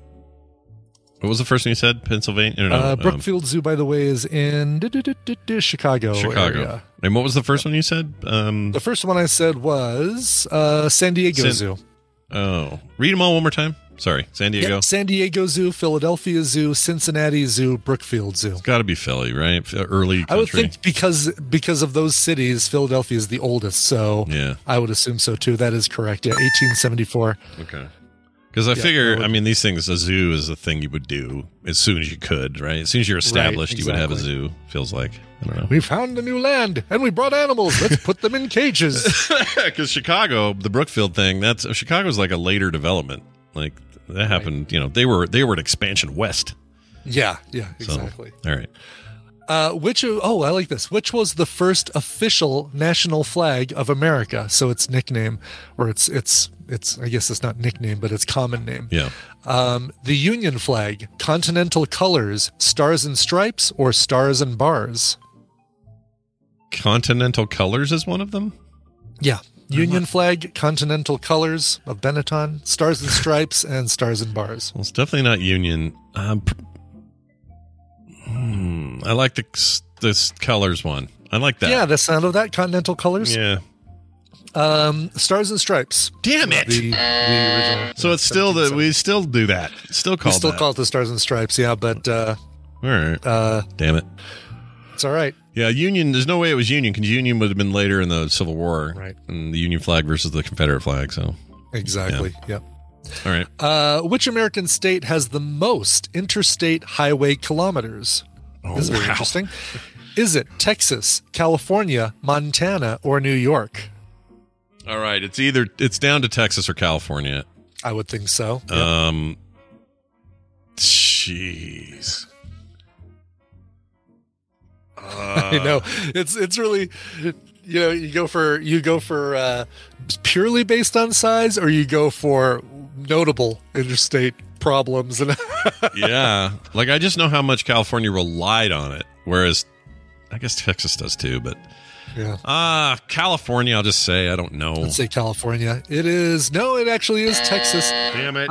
Speaker 5: What was the first one you said? Pennsylvania? No,
Speaker 6: Brookfield Zoo, by the way, is in Chicago. Area.
Speaker 5: And what was the first one you said?
Speaker 6: The first one I said was San Diego Zoo.
Speaker 5: Oh. Read them all one more time. Sorry. San Diego.
Speaker 6: Yep. San Diego Zoo, Philadelphia Zoo, Cincinnati Zoo, Brookfield Zoo.
Speaker 5: It's got to be Philly, right? Early country.
Speaker 6: I would think because of those cities, Philadelphia is the oldest. So
Speaker 5: yeah.
Speaker 6: I would assume so, too. That is correct. Yeah, 1874.
Speaker 5: Okay. Because I figure, these things, a zoo is a thing you would do as soon as you could, right? As soon as you're established, you would have a zoo, feels like. I don't know.
Speaker 6: We found a new land, and we brought animals. Let's put them in cages.
Speaker 5: Because Chicago, the Brookfield thing, Chicago's like a later development. Like, that happened, they were an expansion west.
Speaker 6: Yeah, exactly.
Speaker 5: So, all right.
Speaker 6: I like this. Which was the first official national flag of America? So its nickname, or it's I guess it's not nickname, but it's common name.
Speaker 5: Yeah.
Speaker 6: The Union flag, Continental colors, Stars and Stripes, or Stars and Bars?
Speaker 5: Continental colors is one of them?
Speaker 6: Yeah. Union flag, Continental colors of Benetton, Stars and Stripes, and Stars and Bars.
Speaker 5: Well, it's definitely not Union. I like this colors one. I like that.
Speaker 6: Yeah, the sound of that, Continental colors.
Speaker 5: Yeah.
Speaker 6: Stars and Stripes.
Speaker 5: Damn it!
Speaker 6: The original.
Speaker 5: So it's still we still do that. Still call
Speaker 6: it the Stars and Stripes. Yeah, but
Speaker 5: all right. Damn it!
Speaker 6: It's all right.
Speaker 5: Yeah, Union. There's no way it was Union because Union would have been later in the Civil War,
Speaker 6: right?
Speaker 5: And the Union flag versus the Confederate flag. So
Speaker 6: exactly.
Speaker 5: Yeah.
Speaker 6: Yep.
Speaker 5: All right.
Speaker 6: Which American state has the most interstate highway kilometers? This is very interesting. Is it Texas, California, Montana, or New York?
Speaker 5: All right. It's down to Texas or California.
Speaker 6: I would think so.
Speaker 5: Jeez.
Speaker 6: I know it's really, you go for purely based on size, or you go for notable interstate problems. And
Speaker 5: yeah, like I just know how much California relied on it, whereas I guess Texas does too. But California, I'll just say I don't know.
Speaker 6: Let's say California. It actually is Texas.
Speaker 5: Damn it.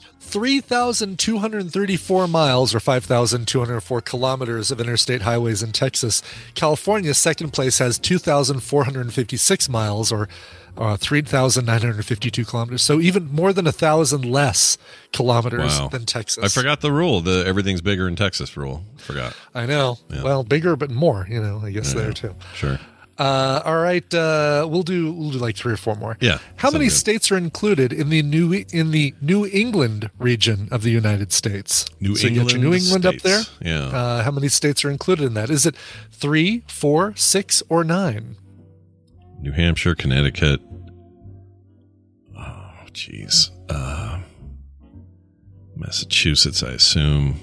Speaker 6: 3,234 miles or 5,204 kilometers of interstate highways in Texas. California, second place, has 2,456 miles or 3,952 kilometers. So even more than 1,000 less kilometers than Texas.
Speaker 5: I forgot the rule, the everything's bigger in Texas rule. Forgot.
Speaker 6: I know. Yeah. Well, bigger but more, I guess there too.
Speaker 5: Sure.
Speaker 6: All right, we'll do like 3 or 4 more.
Speaker 5: Yeah.
Speaker 6: How many states are included in the New England region of the United States?
Speaker 5: New
Speaker 6: England
Speaker 5: states.
Speaker 6: up there.
Speaker 5: Yeah.
Speaker 6: How many states are included in that? Is it 3, 4, 6, or 9?
Speaker 5: New Hampshire, Connecticut. Oh, jeez. Massachusetts, I assume.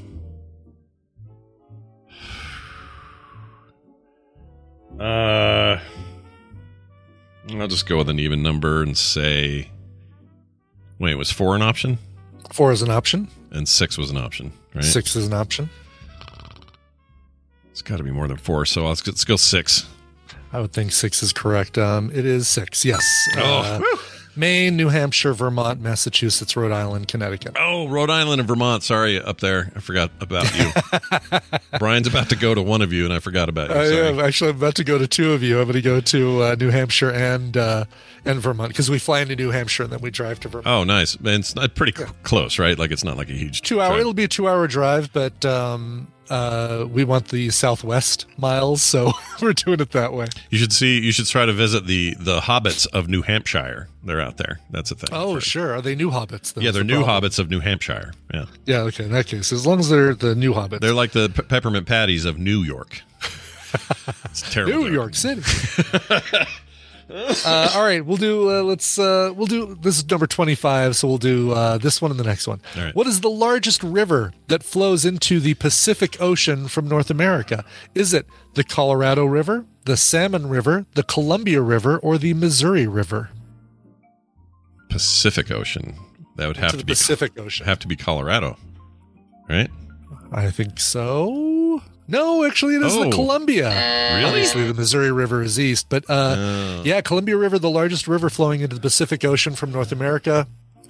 Speaker 5: I'll just go with an even number and say, wait, was 4 an option?
Speaker 6: 4 is an option.
Speaker 5: And 6 was an option, right?
Speaker 6: 6 is an option.
Speaker 5: It's got to be more than 4, so let's go 6.
Speaker 6: I would think 6 is correct. It is 6, yes.
Speaker 5: Oh,
Speaker 6: Maine, New Hampshire, Vermont, Massachusetts, Rhode Island, Connecticut.
Speaker 5: Oh, Rhode Island and Vermont. Sorry, up there. I forgot about you. Brian's about to go to one of you, and I forgot about you.
Speaker 6: Yeah, actually, I'm about to go to 2 of you. I'm going to go to New Hampshire and Vermont, because we fly into New Hampshire and then we drive to Vermont.
Speaker 5: Oh, nice. And it's pretty close, right? Like, it's not like a huge
Speaker 6: 2 hour. It'll be a 2-hour drive, but we want the Southwest miles, so we're doing it that way.
Speaker 5: You should try to visit the hobbits of New Hampshire. They're out there. That's a thing.
Speaker 6: Oh, sure. Are they new hobbits?
Speaker 5: Yeah, they're new hobbits of New Hampshire. Yeah.
Speaker 6: Yeah. Okay. In that case, as long as they're the new hobbits,
Speaker 5: they're like the peppermint patties of New York. It's terrible.
Speaker 6: New York City. All right, we'll do. We'll do. This is number 25, so we'll do this one and the next one.
Speaker 5: All right.
Speaker 6: What is the largest river that flows into the Pacific Ocean from North America? Is it the Colorado River, the Salmon River, the Columbia River, or the Missouri River?
Speaker 5: Pacific Ocean. That would have to be
Speaker 6: Pacific Ocean.
Speaker 5: Have to be Colorado, right?
Speaker 6: I think so. No, actually, it is the Columbia.
Speaker 5: Really?
Speaker 6: Obviously, the Missouri River is east. But, yeah, Columbia River, the largest river flowing into the Pacific Ocean from North America.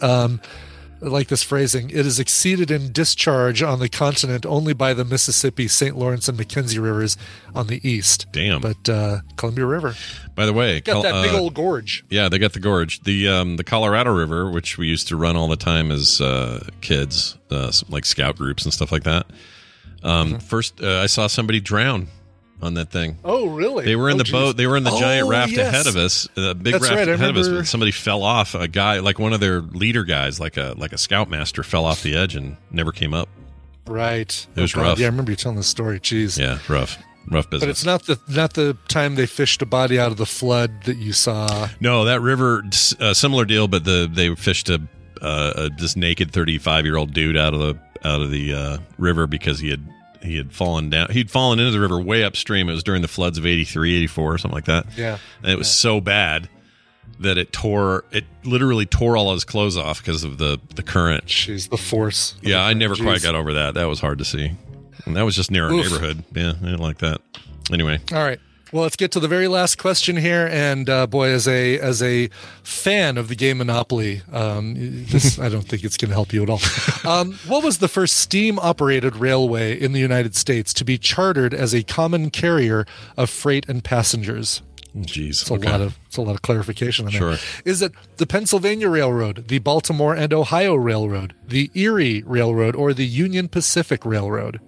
Speaker 6: I like this phrasing. It is exceeded in discharge on the continent only by the Mississippi, St. Lawrence, and Mackenzie rivers on the east.
Speaker 5: Damn.
Speaker 6: But Columbia River.
Speaker 5: By the way,
Speaker 6: got that big old gorge.
Speaker 5: Yeah, they got the gorge. The Colorado River, which we used to run all the time as kids, like scout groups and stuff like that. First, I saw somebody drown on that thing.
Speaker 6: Oh, really?
Speaker 5: They were in the boat. They were in the giant raft ahead of us. The big raft ahead of us. But somebody fell off. A guy, like one of their leader guys, like a scoutmaster, fell off the edge and never came up.
Speaker 6: Right.
Speaker 5: It was rough.
Speaker 6: Yeah, I remember you telling the story. Jeez.
Speaker 5: Yeah, rough business.
Speaker 6: But it's not the time they fished a body out of the flood that you saw.
Speaker 5: No, that river, similar deal. But they fished this naked 35-year-old dude out of the river because he had fallen down. He'd fallen into the river way upstream. It was during the floods of 83, 84, or something like that.
Speaker 6: Yeah.
Speaker 5: And it was so bad that it literally tore all his clothes off because of the current.
Speaker 6: Jeez, the force.
Speaker 5: Yeah, I never quite got over that. That was hard to see. And that was just near our neighborhood. Yeah, I didn't like that. Anyway.
Speaker 6: All right. Well, let's get to the very last question here, and boy, as a fan of the game Monopoly, this I don't think it's going to help you at all. What was the first steam-operated railway in the United States to be chartered as a common carrier of freight and passengers?
Speaker 5: Jeez,
Speaker 6: it's a lot of clarification on
Speaker 5: sure.
Speaker 6: there. Is it the Pennsylvania Railroad, the Baltimore and Ohio Railroad, the Erie Railroad, or the Union Pacific Railroad?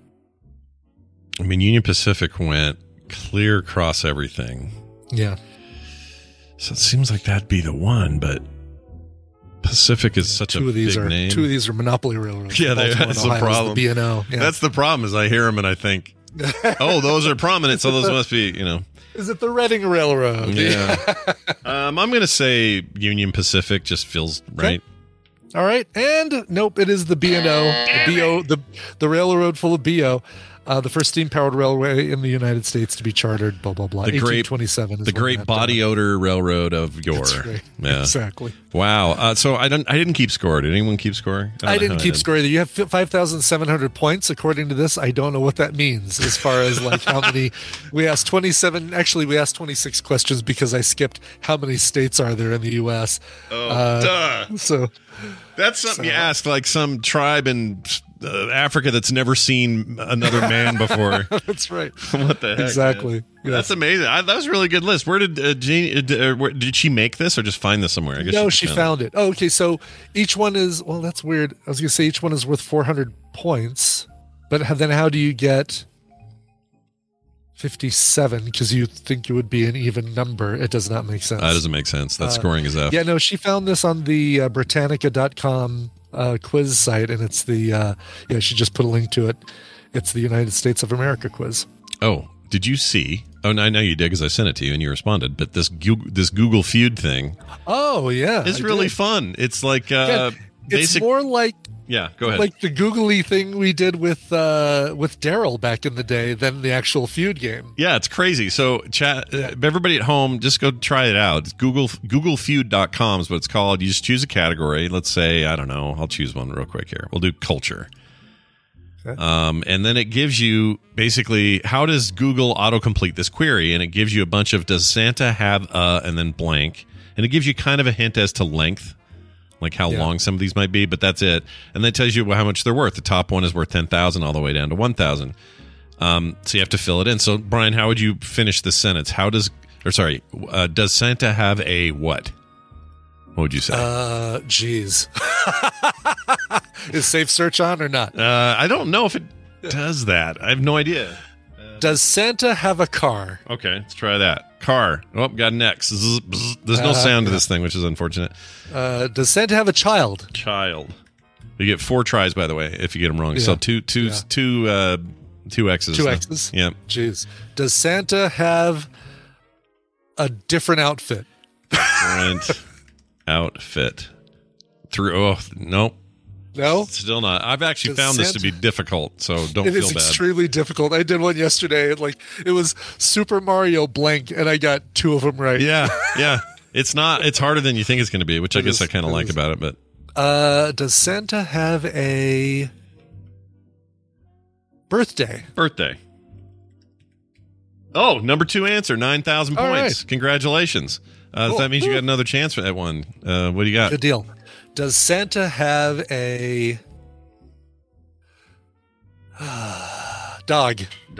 Speaker 5: I mean, Union Pacific went clear across everything.
Speaker 6: Yeah.
Speaker 5: So it seems like that'd be the one, but Pacific is such a big name.
Speaker 6: 2 of these are monopoly railroads.
Speaker 5: Yeah, that's the problem.
Speaker 6: The B&O. Yeah.
Speaker 5: That's the problem is I hear them and I think, oh, those are prominent, so those must be,
Speaker 6: Is it the Reading Railroad?
Speaker 5: Yeah. I'm going to say Union Pacific just feels right.
Speaker 6: All right. And nope, it is the B&O, the railroad full of BO. The first steam-powered railway in the United States to be chartered, blah, blah, blah.
Speaker 5: The great
Speaker 6: 1827 is
Speaker 5: the great body odor railroad of yore.
Speaker 6: That's right.
Speaker 5: Yeah.
Speaker 6: Exactly.
Speaker 5: Wow. So I didn't keep score. Did anyone keep score?
Speaker 6: I didn't keep score either. You have 5,700 points according to this. I don't know what that means as far as like how many. We asked 27. Actually, we asked 26 questions because I skipped how many states are there in the U.S.
Speaker 5: Duh.
Speaker 6: So
Speaker 5: that's something you ask like some tribe in Africa that's never seen another man before.
Speaker 6: That's right.
Speaker 5: What the heck?
Speaker 6: Exactly.
Speaker 5: Yes. That's amazing. That was a really good list. Where did Jean? Did she make this or just find this somewhere? I guess
Speaker 6: no, she found it. Oh, okay, so each one is that's weird. I was going to say each one is worth 400 points, but then how do you get 57? Because you think it would be an even number. It does not make sense.
Speaker 5: That doesn't make sense. That scoring is F.
Speaker 6: Yeah, no, she found this on the Britannica.com quiz site, and it's the she just put a link to it. It's the United States of America quiz.
Speaker 5: Oh, did you see? Oh, no, I know you did because I sent it to you and you responded. But this Google Feud thing.
Speaker 6: Oh yeah,
Speaker 5: it's really fun. It's like
Speaker 6: it's more like
Speaker 5: go ahead.
Speaker 6: Like the googly thing we did with Daryl back in the day than the actual Feud game.
Speaker 5: Yeah, it's crazy. So chat, everybody at home, just go try it out. It's Googlefeud.com is what it's called. You just choose a category. Let's say, I don't know, I'll choose one real quick here. We'll do culture. Okay. And then it gives you basically how does Google autocomplete this query, and it gives you a bunch of does Santa have and then blank, and it gives you kind of a hint as to length, like how long some of these might be, but that's it. And that tells you how much they're worth. The top one is worth 10,000 all the way down to 1,000. So you have to fill it in. So Brian, how would you finish this sentence? Does Santa have a what? What would you say?
Speaker 6: Geez. Is Safe Search on or not?
Speaker 5: I don't know if it does that. I have no idea.
Speaker 6: Does Santa have a car?
Speaker 5: Okay, let's try that. Car. Oh, got an X. There's no sound to this thing, which is unfortunate.
Speaker 6: Does Santa have a child?
Speaker 5: Child. You get 4 tries, by the way, if you get them wrong.
Speaker 6: Yeah.
Speaker 5: So two X's. 2 X's?
Speaker 6: Yeah. Jeez. Does Santa have a different outfit?
Speaker 5: Different outfit. Nope.
Speaker 6: No?
Speaker 5: Still not. I've actually found this to be difficult, so don't feel bad.
Speaker 6: It is extremely difficult. I did one yesterday. It was Super Mario blank, and I got 2 of them right.
Speaker 5: Yeah. It's harder than you think it's going to be, which I guess I kind of like about it. But
Speaker 6: does Santa have a birthday?
Speaker 5: Oh, number 2 answer, 9,000 points.
Speaker 6: Right.
Speaker 5: Congratulations. Cool. So that means you got another chance for that one. What do you got?
Speaker 6: Good deal. Does Santa have a dog?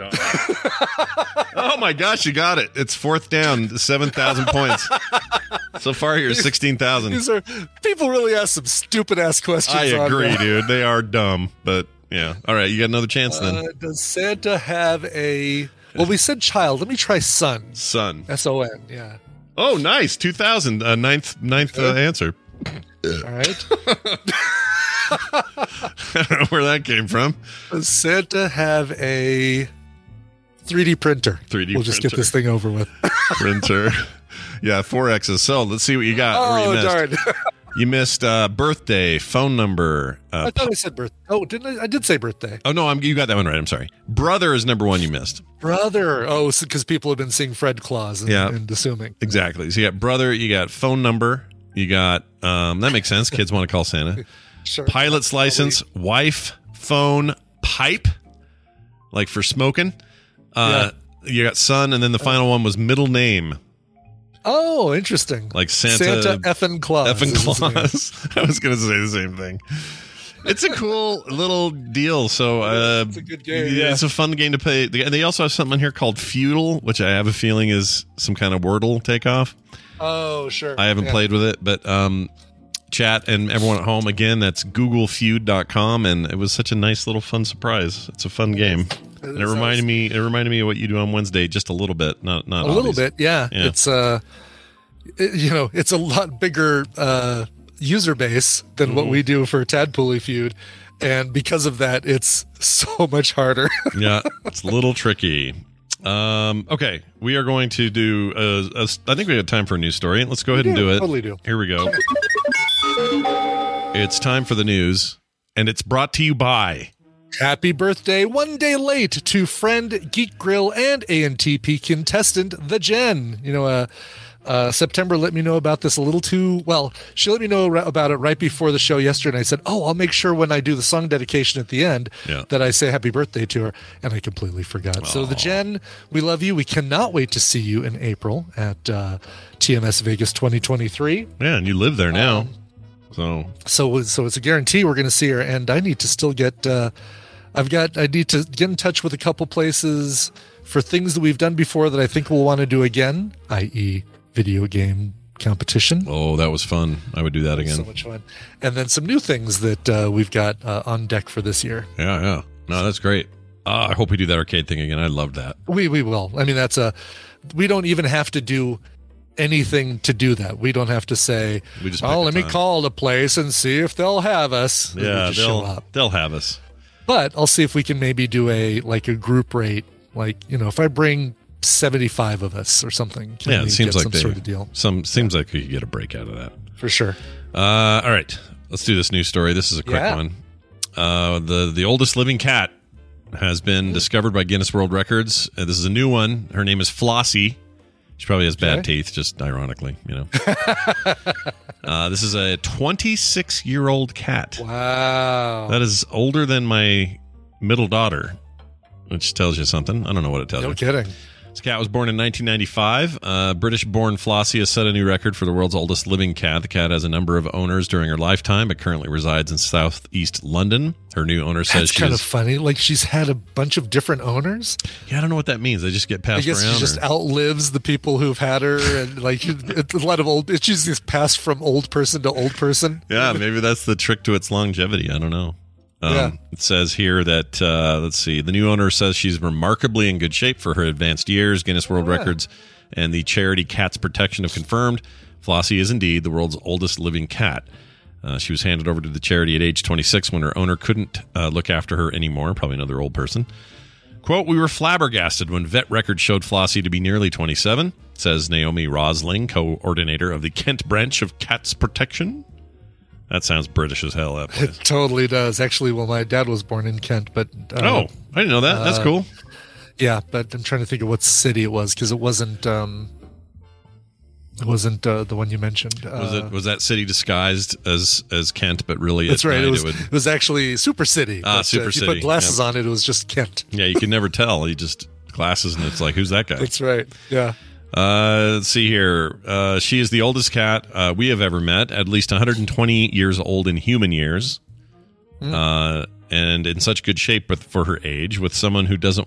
Speaker 5: Oh my gosh, you got it. It's 4th down, 7,000 points. So far, you're 16,000.
Speaker 6: These are people really ask some stupid ass questions.
Speaker 5: I agree, dude. They are dumb, but yeah. All right, you got another chance then.
Speaker 6: Does Santa have a? Well, we said child. Let me try son.
Speaker 5: Son.
Speaker 6: SON. Yeah.
Speaker 5: Oh, nice. 2,000. Ninth answer.
Speaker 6: All right.
Speaker 5: I don't know where that came from.
Speaker 6: Does Santa have a 3D printer?
Speaker 5: We'll
Speaker 6: just get this thing over with.
Speaker 5: Printer. Yeah, 4 X's. So let's see what you got.
Speaker 6: Oh, darn.
Speaker 5: You missed birthday, phone number.
Speaker 6: I thought I said birthday. Oh, didn't I? I did say birthday.
Speaker 5: Oh, no, you got that one right. I'm sorry. Brother is number 1 you missed.
Speaker 6: Brother. Oh, because people have been seeing Fred Claus and assuming.
Speaker 5: Exactly. So you got brother, you got phone number, you got, that makes sense. Kids want to call Santa.
Speaker 6: Sure.
Speaker 5: Pilot's license, wife, phone, pipe, like for smoking. You got son, and then the final one was middle name.
Speaker 6: Oh, interesting.
Speaker 5: Like Santa
Speaker 6: effing Claus.
Speaker 5: Effing Claus. I was going to say the same thing. It's a cool little deal. So
Speaker 6: it's a good game. Yeah.
Speaker 5: It's a fun game to play. They also have something on here called Feudal, which I have a feeling is some kind of Wordle takeoff.
Speaker 6: Oh, sure.
Speaker 5: I haven't played with it, but chat and everyone at home, again, that's googlefeud.com, and it was such a nice little fun surprise. It's a fun game. And it reminded me of what you do on Wednesday just a little bit, not
Speaker 6: a little bit, yeah. It's it's a lot bigger user base than what we do for Tadpooley Feud, and because of that, it's so much harder.
Speaker 5: Yeah, it's a little tricky. Okay, we are going to do I think we have time for a news story. Let's go ahead and do it.
Speaker 6: Totally do.
Speaker 5: Here we go. It's time for the news, and it's brought to you by
Speaker 6: Happy birthday 1 day late to friend, Geek Grill, and ANTP contestant, The Jen. September let me know about this a little too well. She let me know about it right before the show yesterday. And I said, I'll make sure when I do the song dedication at the end that I say happy birthday to her. And I completely forgot. So The Jen, we love you. We cannot wait to see you in April at TMS Vegas 2023.
Speaker 5: Yeah, and you live there now. So
Speaker 6: it's a guarantee we're going to see her. And I need to still get I need to get in touch with a couple places for things that we've done before that I think we'll want to do again, i.e. video game competition.
Speaker 5: Oh, that was fun. I would do that again.
Speaker 6: So much fun. And then some new things that we've got on deck for this year.
Speaker 5: Yeah. No, that's great. I hope we do that arcade thing again. I loved that.
Speaker 6: We will. I mean, we don't even have to do anything to do that. We don't have to say, let me call the place and see if they'll have us.
Speaker 5: Yeah, they'll have us.
Speaker 6: But I'll see if we can maybe do a group rate, if I bring 75 of us or something.
Speaker 5: It seems like
Speaker 6: sort of deal.
Speaker 5: Seems like we could get a break out of that.
Speaker 6: For sure.
Speaker 5: All right, let's do this news story. This is a quick one. The oldest living cat has been discovered by Guinness World Records. This is a new one. Her name is Flossie. She probably has bad teeth, just ironically, This is a 26-year-old cat.
Speaker 6: Wow.
Speaker 5: That is older than my middle daughter, which tells you something. I don't know what it tells you.
Speaker 6: No kidding.
Speaker 5: This cat was born in 1995. British-born Flossie has set a new record for the world's oldest living cat. The cat has a number of owners during her lifetime, but currently resides in southeast London. Her new owner says
Speaker 6: That's kind of funny. She's had a bunch of different owners.
Speaker 5: Yeah, I don't know what that means. They just get passed around.
Speaker 6: I guess she just outlives the people who've had her, and it's a lot of old. It's just passed from old person to old person.
Speaker 5: Yeah, maybe that's the trick to its longevity. I don't know. It says here that, let's see, the new owner says she's remarkably in good shape for her advanced years. Guinness World Records and the charity Cats Protection have confirmed Flossie is indeed the world's oldest living cat. She was handed over to the charity at age 26 when her owner couldn't look after her anymore, probably another old person. Quote, "We were flabbergasted when vet records showed Flossie to be nearly 27, says Naomi Rosling, coordinator of the Kent branch of Cats Protection." That sounds British as hell.
Speaker 6: It totally does. Actually, my dad was born in Kent, but...
Speaker 5: I didn't know that. That's cool.
Speaker 6: Yeah, but I'm trying to think of what city it was, because it wasn't the one you mentioned.
Speaker 5: Was that city disguised as Kent, but really
Speaker 6: that's right. It was actually Super City.
Speaker 5: Super
Speaker 6: if
Speaker 5: City.
Speaker 6: You put glasses on it was just Kent.
Speaker 5: Yeah, you can never tell. You just glasses, and it's like, who's that guy?
Speaker 6: That's right. Yeah.
Speaker 5: Let's see here. She is the oldest cat we have ever met, at least 120 years old in human years, and in such good shape for her age. With someone who does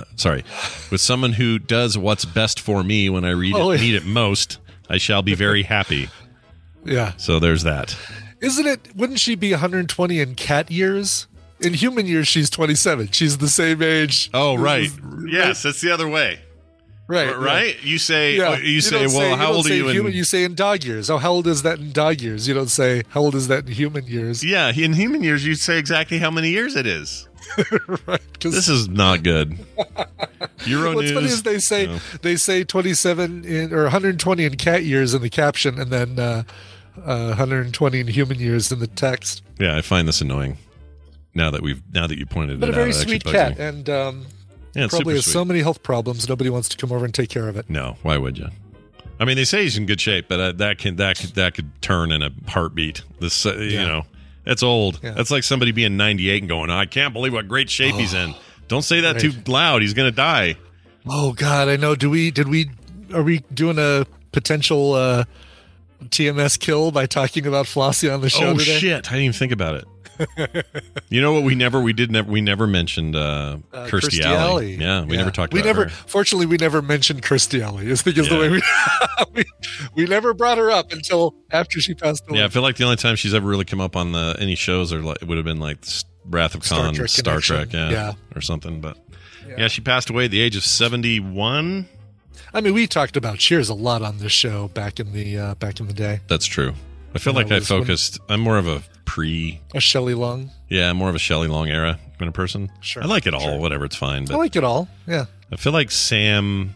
Speaker 5: what's best for me when I need it most, I shall be very happy.
Speaker 6: Yeah.
Speaker 5: So there's that.
Speaker 6: Isn't it? Wouldn't she be 120 in cat years? In human years, she's 27. She's the same age.
Speaker 5: Oh, right. Yes, that's the other way. Right? You say, well, how old are you in
Speaker 6: human? You say in dog years. Oh, how old is that in dog years? You don't say, how old is that in human years?
Speaker 5: Yeah, in human years, you say exactly how many years it is.
Speaker 6: Right.
Speaker 5: This is not good. Euro
Speaker 6: What's
Speaker 5: News.
Speaker 6: funny is they say 27 or 120 in cat years in the caption, and then 120 in human years in the text.
Speaker 5: Yeah, I find this annoying. Now that you pointed it out,
Speaker 6: but a very sweet cat, and probably has so many health problems. Nobody wants to come over and take care of it.
Speaker 5: No, why would you? I mean, they say he's in good shape, but that could turn in a heartbeat. That's old. Yeah. That's like somebody being 98 and going, "I can't believe what great shape he's in." Don't say that too loud. He's going to die.
Speaker 6: Oh God, I know. Are we doing a potential TMS kill by talking about Flossie on the show today?
Speaker 5: Oh shit! I didn't even think about it. You know what? We never mentioned Kirstie Alley. Yeah, we never talked about her.
Speaker 6: Fortunately, we never mentioned Kirstie Alley. Is the way we never brought her up until after she passed away.
Speaker 5: Yeah, I feel like the only time she's ever really come up on any shows it would have been like Wrath of Khan, Star Trek, or something. But yeah, she passed away at the age of 71.
Speaker 6: I mean, we talked about Cheers a lot on this show back in the day.
Speaker 5: That's true. I feel like I focused. I'm more of a
Speaker 6: Shelley Long.
Speaker 5: Yeah, more of a Shelley Long era kind of person.
Speaker 6: Sure.
Speaker 5: I like it all. Whatever, it's fine. But
Speaker 6: I like it all. Yeah.
Speaker 5: I feel like Sam's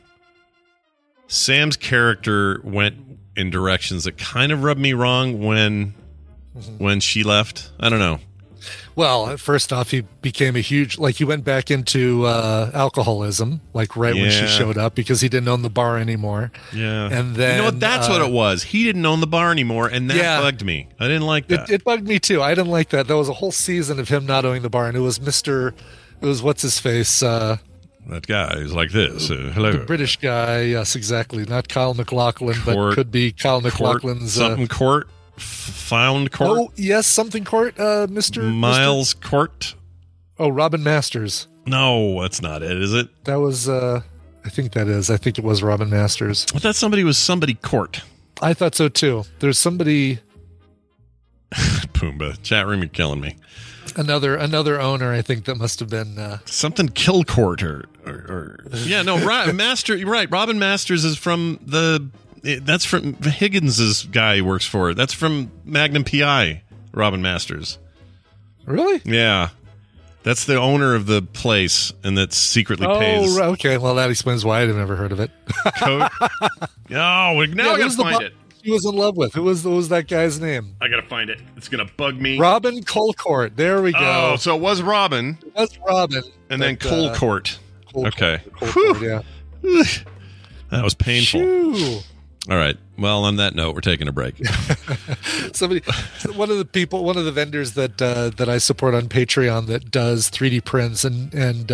Speaker 5: character went in directions that kind of rubbed me wrong when she left. I don't know.
Speaker 6: Well, first off, he became he went back into alcoholism, like right when she showed up, because he didn't own the bar anymore.
Speaker 5: Yeah.
Speaker 6: And then...
Speaker 5: You know what? That's what it was. He didn't own the bar anymore, and that bugged me. I didn't like that.
Speaker 6: It bugged me, too. I didn't like that. There was a whole season of him not owning the bar, and it was what's-his-face...
Speaker 5: that guy is like this. Hello.
Speaker 6: The British guy, yes, exactly. Not Kyle MacLachlan, but could be Kyle MacLachlan's...
Speaker 5: Something Court? Found Court?
Speaker 6: Oh, yes, something Court, Mr.
Speaker 5: Miles Court?
Speaker 6: Oh, Robin Masters.
Speaker 5: No, that's not it, is it?
Speaker 6: That was, I think that is. I think it was Robin Masters.
Speaker 5: I thought somebody was somebody Court.
Speaker 6: I thought so, too. There's somebody...
Speaker 5: Pumbaa. Chat room, you're killing me.
Speaker 6: Another owner, I think, that must have been...
Speaker 5: Something Kilcourt or... Yeah, no, Master, you're right. Robin Masters is from that's from Higgins' guy he works for. That's from Magnum PI, Robin Masters.
Speaker 6: Really?
Speaker 5: Yeah. That's the owner of the place, and that secretly pays...
Speaker 6: Oh, okay. Well, that explains why I'd never heard of it.
Speaker 5: Now I gotta find it.
Speaker 6: He was in love with. What was that guy's name?
Speaker 5: I gotta find it. It's gonna bug me.
Speaker 6: Robin Colcourt. There we go.
Speaker 5: Oh, so it was Robin.
Speaker 6: It was Robin.
Speaker 5: And then Colcourt. Okay.
Speaker 6: Colcourt, yeah.
Speaker 5: That was painful.
Speaker 6: Shoo.
Speaker 5: All right. Well, on that note, we're taking a break.
Speaker 6: One of the vendors that I support on Patreon that does 3D prints and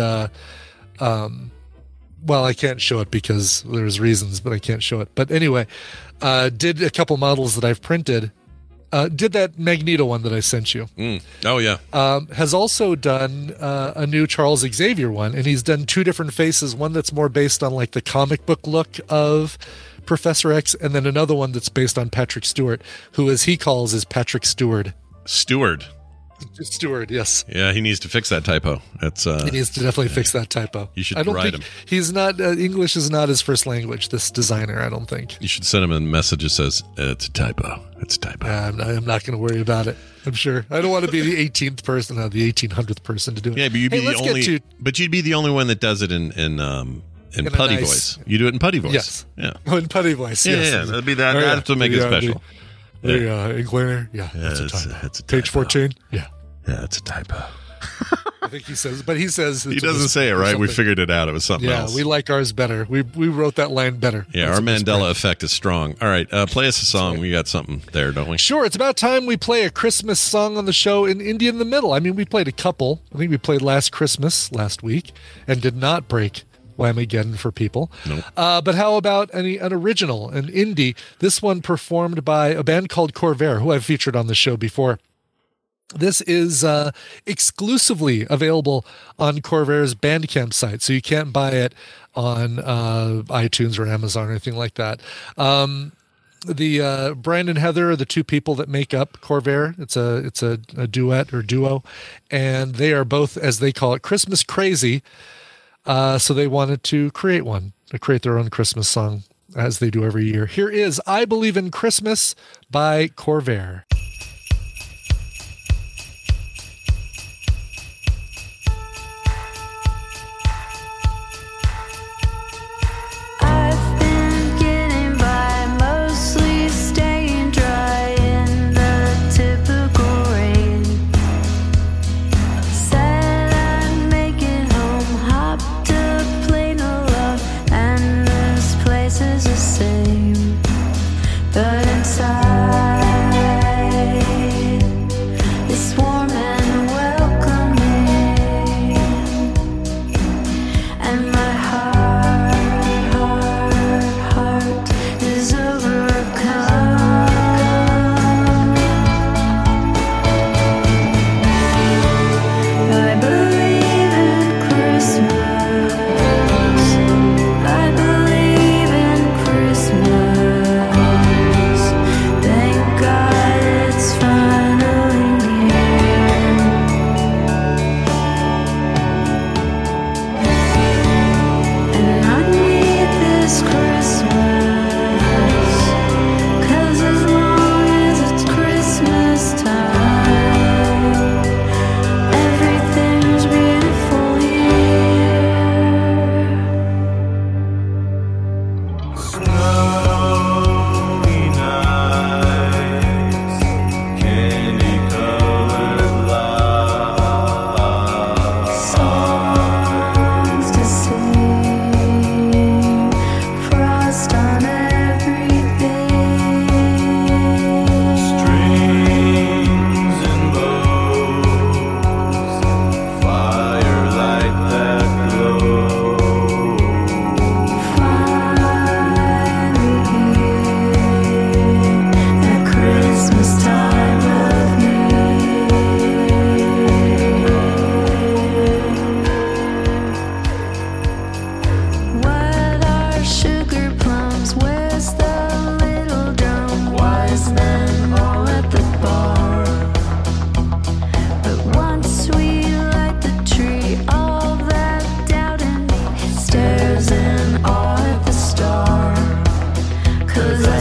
Speaker 6: well, I can't show it because there's reasons, but I can't show it. But anyway, did a couple models that I've printed. Did that Magneto one that I sent you.
Speaker 5: Oh, yeah.
Speaker 6: Has also done a new Charles Xavier one, and he's done two different faces, one that's more based on like the comic book look of Professor X, and then another one that's based on Patrick Stewart, who, as he calls, is Patrick Stewart.
Speaker 5: Stewart,
Speaker 6: yes.
Speaker 5: Yeah, he needs to fix that typo.
Speaker 6: He needs to definitely fix that typo.
Speaker 5: You should write him.
Speaker 6: He's not English is not his first language. This designer, I don't think.
Speaker 5: You should send him a message that says it's a typo. It's a typo.
Speaker 6: I'm not going to worry about it. I'm sure. I don't want to be the 18th person, or the 1800th person to do it.
Speaker 5: Yeah, but you'd be the only. But you'd be the only one that does it in putty voice. You do it in putty voice.
Speaker 6: Yes.
Speaker 5: Yeah.
Speaker 6: Oh, in putty voice.
Speaker 5: Yeah,
Speaker 6: yes.
Speaker 5: yeah. That'd be that. That's what make it special.
Speaker 6: Incliner. Yeah, that's a typo. It's a typo. Page 14. Yeah.
Speaker 5: Yeah, it's a typo.
Speaker 6: I think he says, but he says
Speaker 5: he doesn't say it right. We figured it out. It was something else.
Speaker 6: Yeah, we like ours better. We wrote that line better.
Speaker 5: Yeah, our Mandela effect is strong. All right, play us a song. We got something there, don't we?
Speaker 6: Sure. It's about time we play a Christmas song on the show in India in the Middle. I mean, we played a couple. I think we played Last Christmas last week and did not break Whamageddon for people.
Speaker 5: Nope.
Speaker 6: But how about an original, an indie? This one performed by a band called Corvair, who I've featured on the show before. This is exclusively available on Corvair's Bandcamp site, so you can't buy it on iTunes or Amazon or anything like that. The Brian and Heather are the two people that make up Corvair. It's a duet or duo, and they are both, as they call it, Christmas crazy. So they wanted to create their own Christmas song, as they do every year. Here is I Believe in Christmas by Corvair.
Speaker 11: But inside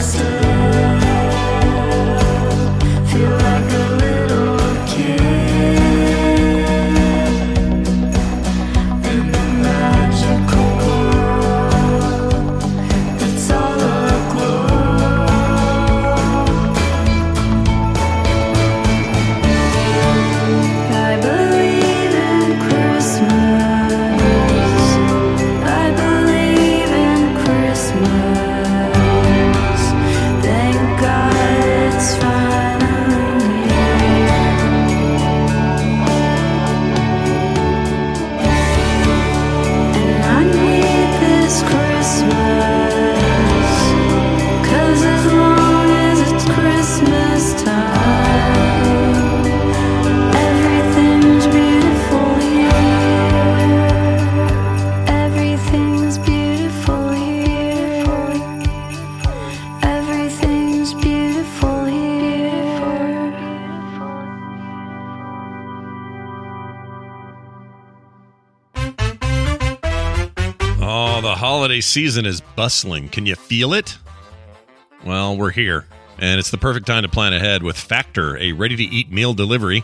Speaker 5: Holiday season is bustling. Can you feel it? Well, we're here, and it's the perfect time to plan ahead with Factor, a ready-to-eat meal delivery.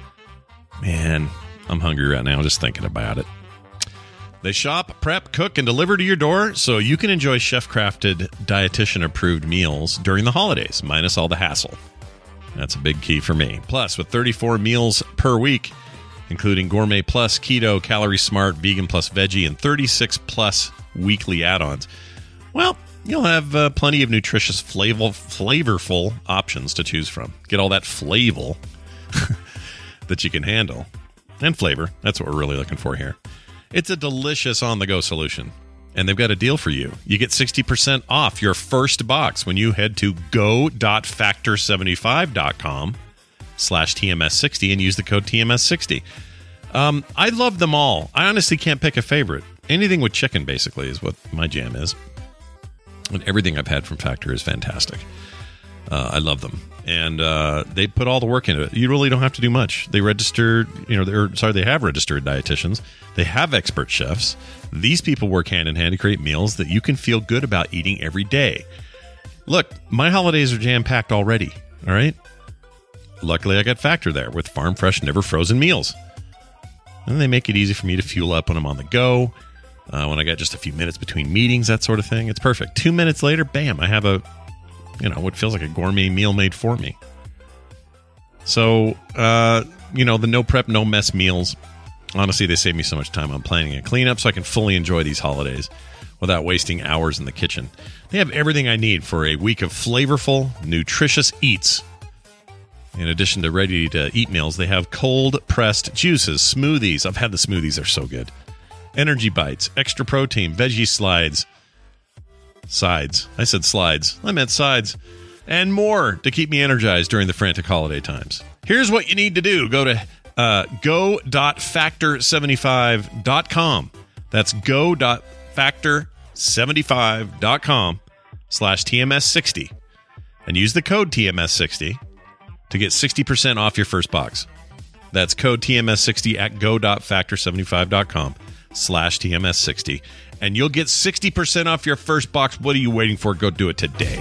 Speaker 5: Man, I'm hungry right now just thinking about it. They shop, prep, cook, and deliver to your door so you can enjoy chef-crafted, dietitian-approved meals during the holidays, minus all the hassle. That's a big key for me. Plus, with 34 meals per week, including Gourmet Plus, Keto, Calorie Smart, Vegan Plus Veggie, and 36 plus weekly add-ons, well, you'll have plenty of nutritious, flavorful options to choose from. Get all that flavor that you can handle. And flavor. That's what we're really looking for here. It's a delicious on-the-go solution. And they've got a deal for you. You get 60% off your first box when you head to go.factor75.com/TMS60 and use the code TMS60. I love them all. I honestly can't pick a favorite. Anything with chicken, basically, is what my jam is. And everything I've had from Factor is fantastic. I love them. And they put all the work into it. You really don't have to do much. They register, they have registered dietitians. They have expert chefs. These people work hand in hand to create meals that you can feel good about eating every day. Look, my holidays are jam-packed already, all right? Luckily, I got Factor there with farm fresh, never frozen meals. And they make it easy for me to fuel up when I'm on the go. When I got just a few minutes between meetings, that sort of thing. It's perfect. 2 minutes later, bam, I have what feels like a gourmet meal made for me. So, the no prep, no mess meals, honestly, they save me so much time on planning and cleanup so I can fully enjoy these holidays without wasting hours in the kitchen. They have everything I need for a week of flavorful, nutritious eats. In addition to ready-to-eat meals, they have cold-pressed juices, smoothies. I've had the smoothies. They're so good. Energy bites, extra protein, veggie slides. Sides. I said slides. I meant sides. And more to keep me energized during the frantic holiday times. Here's what you need to do. Go to go.factor75.com. That's go.factor75.com/TMS60. And use the code TMS60 to get 60% off your first box. That's code TMS60 at go.factor75.com/TMS60. And you'll get 60% off your first box. What are you waiting for? Go do it today.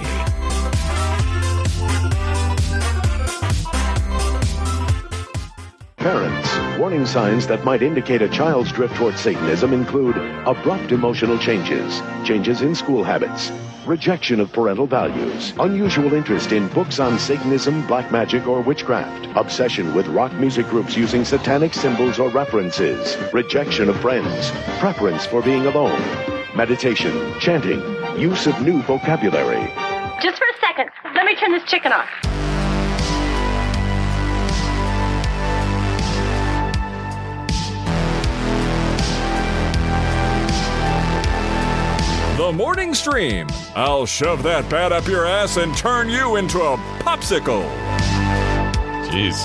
Speaker 11: Parents, warning signs that might indicate a child's drift towards Satanism include abrupt emotional changes, changes in school habits, rejection of parental values, unusual interest in books on Satanism, black magic, or witchcraft, obsession with rock music groups using satanic symbols or references, rejection of friends, preference for being alone, meditation, chanting, use of new vocabulary.
Speaker 12: Just for a second, let me turn this chicken off.
Speaker 3: The Morning Stream. I'll shove that bat up your ass and turn you into a popsicle.
Speaker 5: Jeez.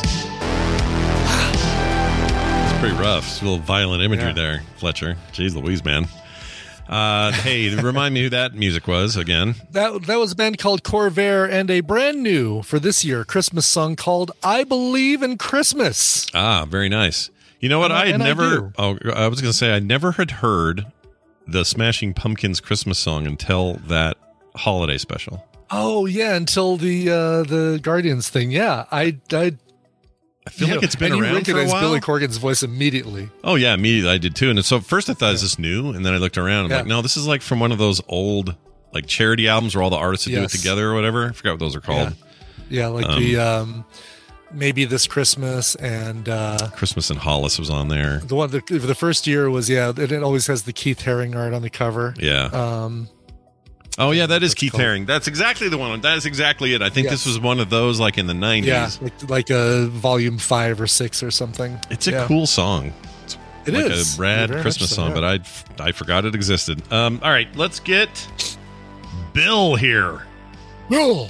Speaker 5: It's pretty rough. It's a little violent imagery there, Fletcher. Jeez Louise, man. Hey, remind me who that music was again.
Speaker 6: That was a band called Corvair and a brand new, for this year, Christmas song called I Believe in Christmas.
Speaker 5: Ah, very nice. You know what? I was going to say, I never had heard the Smashing Pumpkins Christmas song until that holiday special.
Speaker 6: Oh yeah, until the Guardians thing. Yeah, I
Speaker 5: feel like it's been
Speaker 6: and
Speaker 5: around
Speaker 6: you
Speaker 5: for a
Speaker 6: recognize
Speaker 5: while.
Speaker 6: Billy Corgan's voice immediately.
Speaker 5: Oh yeah, immediately I did too. And so at first I thought, is this new? And then I looked around. I'm like, no, this is like from one of those old like charity albums where all the artists would do it together or whatever. I forgot what those are called.
Speaker 6: Yeah, like the Maybe This Christmas and
Speaker 5: Christmas and Hollis was on there.
Speaker 6: The one the first year was it always has the Keith Haring art on the cover.
Speaker 5: Yeah. Oh yeah, that is Keith Haring. That's exactly the one. That is exactly it. I think this was one of those like in the 90s.
Speaker 6: Yeah, like a volume 5 or 6 or something.
Speaker 5: It's a cool song.
Speaker 6: It
Speaker 5: like
Speaker 6: is
Speaker 5: a rad
Speaker 6: very
Speaker 5: Christmas
Speaker 6: much so,
Speaker 5: song, but I forgot it existed. All right, let's get Bill here.
Speaker 6: Bill.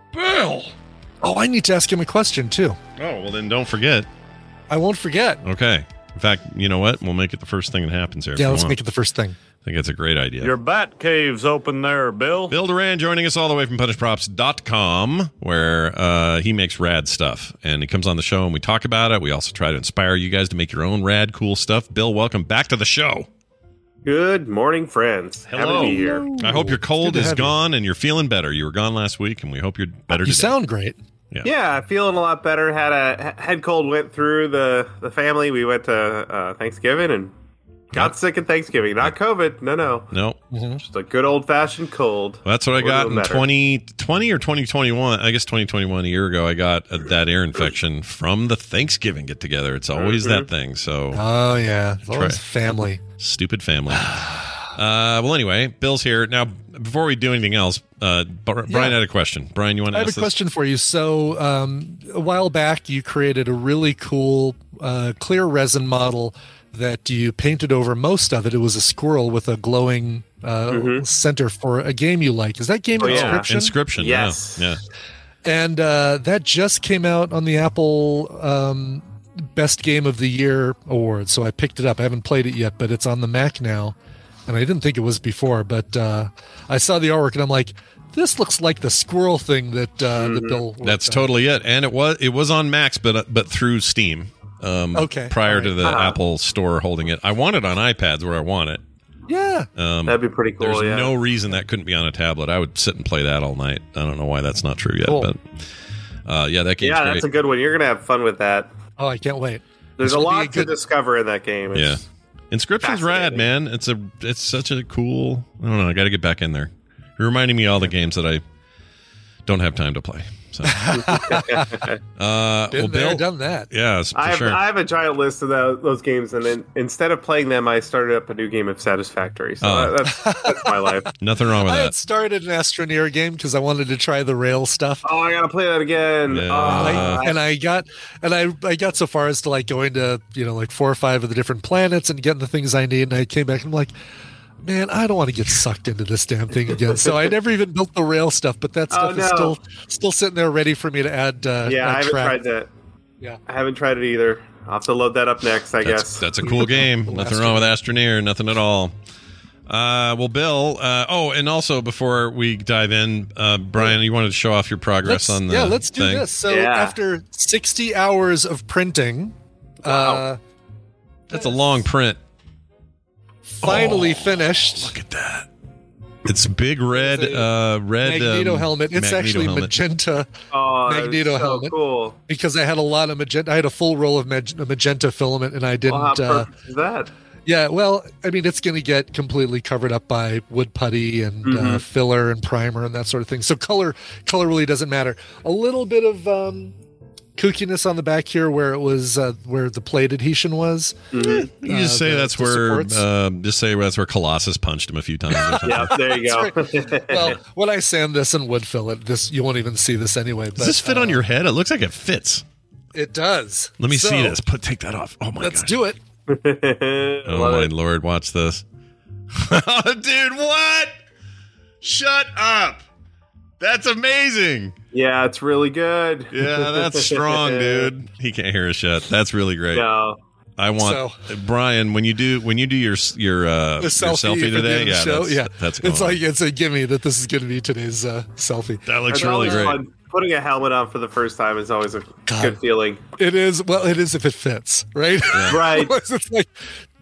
Speaker 6: Oh, I need to ask him a question too.
Speaker 5: Oh, well then don't forget.
Speaker 6: I won't forget.
Speaker 5: Okay. In fact, you know what? We'll make it the first thing that happens here.
Speaker 6: Yeah, let's make it the first thing.
Speaker 5: I think that's a great idea.
Speaker 13: Your bat cave's open there, Bill.
Speaker 5: Bill Duran joining us all the way from punishprops.com, where he makes rad stuff. And he comes on the show and we talk about it. We also try to inspire you guys to make your own rad, cool stuff. Bill, welcome back to the show.
Speaker 14: Good morning, friends.
Speaker 5: Hello.
Speaker 14: Happy to be here.
Speaker 5: I hope your cold is gone and you're feeling better. You were gone last week, and we hope you're better today.
Speaker 6: You sound great.
Speaker 14: Yeah, feeling a lot better. Had a head cold, went through the family. We went to Thanksgiving and got sick at Thanksgiving. Not COVID. No. Just a good old-fashioned cold.
Speaker 5: Well, that's what I got in 2020 or 2021. I guess 2021, a year ago, I got that ear infection from the Thanksgiving get-together. It's always that thing. So,
Speaker 6: oh, yeah. It's always family.
Speaker 5: Stupid family. Well, anyway, Bill's here. Now, before we do anything else, Brian had a question. Brian, you want to ask
Speaker 6: I have a question for you. So, a while back, you created a really cool clear resin model that you painted over most of it. It was a squirrel with a glowing center for a game you like. Is that game Inscription?
Speaker 5: Inscription,
Speaker 14: yes.
Speaker 5: Yeah.
Speaker 6: And that just came out on the Apple Best Game of the Year award, so I picked it up. I haven't played it yet, but it's on the Mac now. And I didn't think it was before, but I saw the artwork and I'm like, this looks like the squirrel thing that Bill.
Speaker 5: That's totally it. And it was on Macs, but through Steam. Prior to the Apple Store holding it. I want it on iPads where I want it.
Speaker 6: Yeah.
Speaker 14: That'd be pretty cool.
Speaker 5: There's no reason that couldn't be on a tablet. I would sit and play that all night. I don't know why that's not true yet, but that game's great.
Speaker 14: That's a good one. You're gonna have fun with that.
Speaker 6: Oh, I can't wait.
Speaker 14: There's a lot to discover in that game. It's
Speaker 5: Inscription's rad, man. It's such a cool. I don't know. I got to get back in there. You're reminding me of all the games that I don't have time to play. So,
Speaker 6: Been there, done that.
Speaker 5: Yeah, for sure.
Speaker 14: I have a giant list of those games, and then instead of playing them, I started up a new game of Satisfactory. So that's my life.
Speaker 5: Nothing wrong with
Speaker 6: I
Speaker 5: that.
Speaker 6: had started an Astroneer game because I wanted to try the rail stuff.
Speaker 14: Oh, I gotta play that again.
Speaker 5: Yeah.
Speaker 6: I got so far as to like going to like 4 or 5 of the different planets and getting the things I need, and I came back and I'm like, man, I don't want to get sucked into this damn thing again. So I never even built the rail stuff, but that stuff is still sitting there ready for me to add.
Speaker 14: I haven't tried that.
Speaker 6: Yeah,
Speaker 14: I haven't tried it either. I'll have to load that up next, I guess.
Speaker 5: That's a cool game. Nothing wrong with Astroneer. Nothing at all. Well, Bill. And also before we dive in, Brian, you wanted to show off your progress on the
Speaker 6: let's do this. So after 60 hours of printing,
Speaker 5: that's a long print.
Speaker 6: Finally finished.
Speaker 5: Look at that. It's big red
Speaker 6: Magneto helmet. It's actually magenta Magneto helmet.
Speaker 14: Cool.
Speaker 6: Because I had a lot of magenta. I had a full roll of magenta filament, and I didn't.
Speaker 14: How perfect is that?
Speaker 6: Yeah, well, I mean, it's going to get completely covered up by wood putty and filler and primer and that sort of thing. So color really doesn't matter. A little bit of kookiness on the back here where it was where the plate adhesion was.
Speaker 5: You just say that's where Colossus punched him a few times. Or something.
Speaker 14: Yeah, there you go.
Speaker 6: Right. Well, when I sand this and wood fill it, you won't even see this anyway. But,
Speaker 5: does this fit on your head? It looks like it fits.
Speaker 6: It does.
Speaker 5: Let me see this. Take that off. Oh my god.
Speaker 6: Let's do it.
Speaker 5: Oh my lord, watch this. Dude, what? Shut up. That's amazing.
Speaker 14: Yeah, it's really good.
Speaker 5: Yeah, that's strong, dude. He can't hear us yet. That's really great.
Speaker 14: No.
Speaker 5: I want Brian when you do your selfie today.
Speaker 6: That's it's a gimme that this is going to be today's selfie.
Speaker 5: That looks really great.
Speaker 14: Fun. Putting a helmet on for the first time is always a good feeling.
Speaker 6: It is. Well, it is if it fits, right?
Speaker 5: Yeah.
Speaker 14: Right.
Speaker 6: It's like,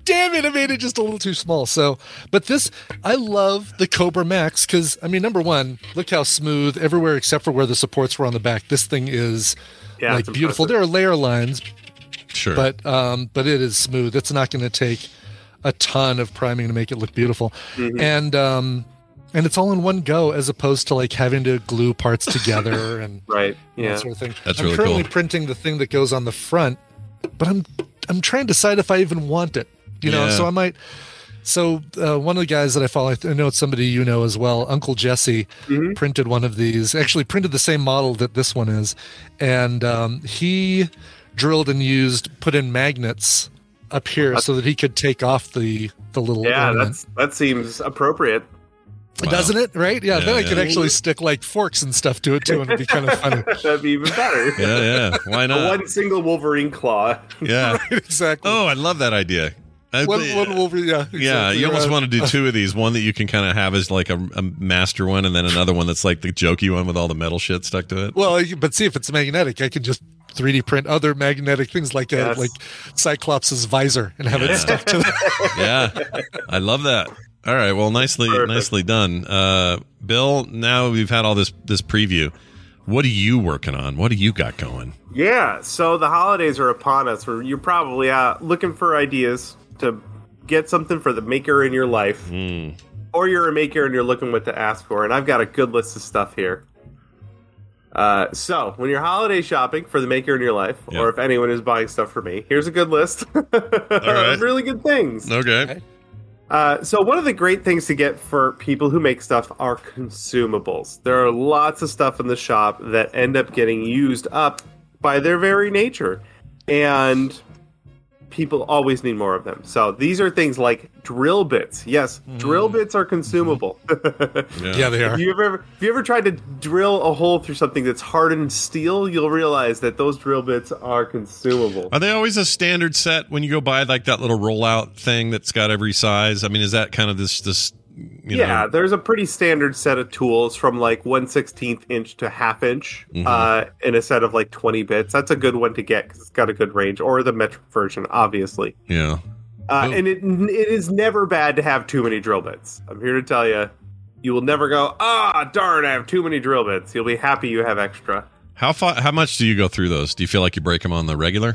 Speaker 6: damn it, I made it just a little too small. So, but this, I love the Cobra Max because, I mean, number one, look how smooth everywhere except for where the supports were on the back. This thing is like beautiful. There are layer lines,
Speaker 5: sure,
Speaker 6: but it is smooth. It's not going to take a ton of priming to make it look beautiful, and it's all in one go as opposed to like having to glue parts together and that sort of thing.
Speaker 5: That's
Speaker 6: I'm
Speaker 5: really
Speaker 6: currently
Speaker 5: cool.
Speaker 6: printing the thing that goes on the front, but I'm trying to decide if I even want it. You know, so I might. So one of the guys that I follow, I know it's somebody you know as well, Uncle Jesse, printed one of these. Actually, printed the same model that this one is, and he drilled and put in magnets up here so that he could take off the little.
Speaker 14: Yeah,
Speaker 6: ornament.
Speaker 14: that seems appropriate.
Speaker 6: Wow. Doesn't it? Right? Yeah. Then I could actually stick like forks and stuff to it too, and it'd be kind of funny.
Speaker 14: That'd be even better.
Speaker 5: Yeah. Why not?
Speaker 14: One single Wolverine claw.
Speaker 5: Yeah.
Speaker 6: Right, exactly.
Speaker 5: Oh, I love that idea.
Speaker 6: One Wolverine. Yeah. Exactly.
Speaker 5: Yeah. You almost want to do two of these. One that you can kind of have as like a master one, and then another one that's like the jokey one with all the metal shit stuck to it.
Speaker 6: Well, but see if it's magnetic, I can just 3D print other magnetic things like like Cyclops' visor and have it stuck to it.
Speaker 5: Yeah. I love that. All right, well, nicely done, Bill. Now we've had all this preview. What are you working on? What do you got going?
Speaker 14: Yeah, so the holidays are upon us. You're probably looking for ideas to get something for the maker in your life, or you're a maker and you're looking what to ask for. And I've got a good list of stuff here. So when you're holiday shopping for the maker in your life, or if anyone is buying stuff for me, here's a good list of really good things.
Speaker 5: Okay.
Speaker 14: So one of the great things to get for people who make stuff are consumables. There are lots of stuff in the shop that end up getting used up by their very nature. And people always need more of them. So these are things like drill bits. Yes, drill bits are consumable.
Speaker 6: Yeah, they are.
Speaker 14: If you ever tried to drill a hole through something that's hardened steel, you'll realize that those drill bits are consumable.
Speaker 5: Are they always a standard set when you go buy like that little rollout thing that's got every size? I mean, is that kind of this you know?
Speaker 14: There's a pretty standard set of tools from like 1/16 inch to ½ inch in a set of like 20 bits. That's a good one to get because it's got a good range, or the metric version, obviously.
Speaker 5: Yeah.
Speaker 14: And it is never bad to have too many drill bits. I'm here to tell you, you will never go, darn, I have too many drill bits. You'll be happy you have extra.
Speaker 5: How much do you go through those? Do you feel like you break them on the regular?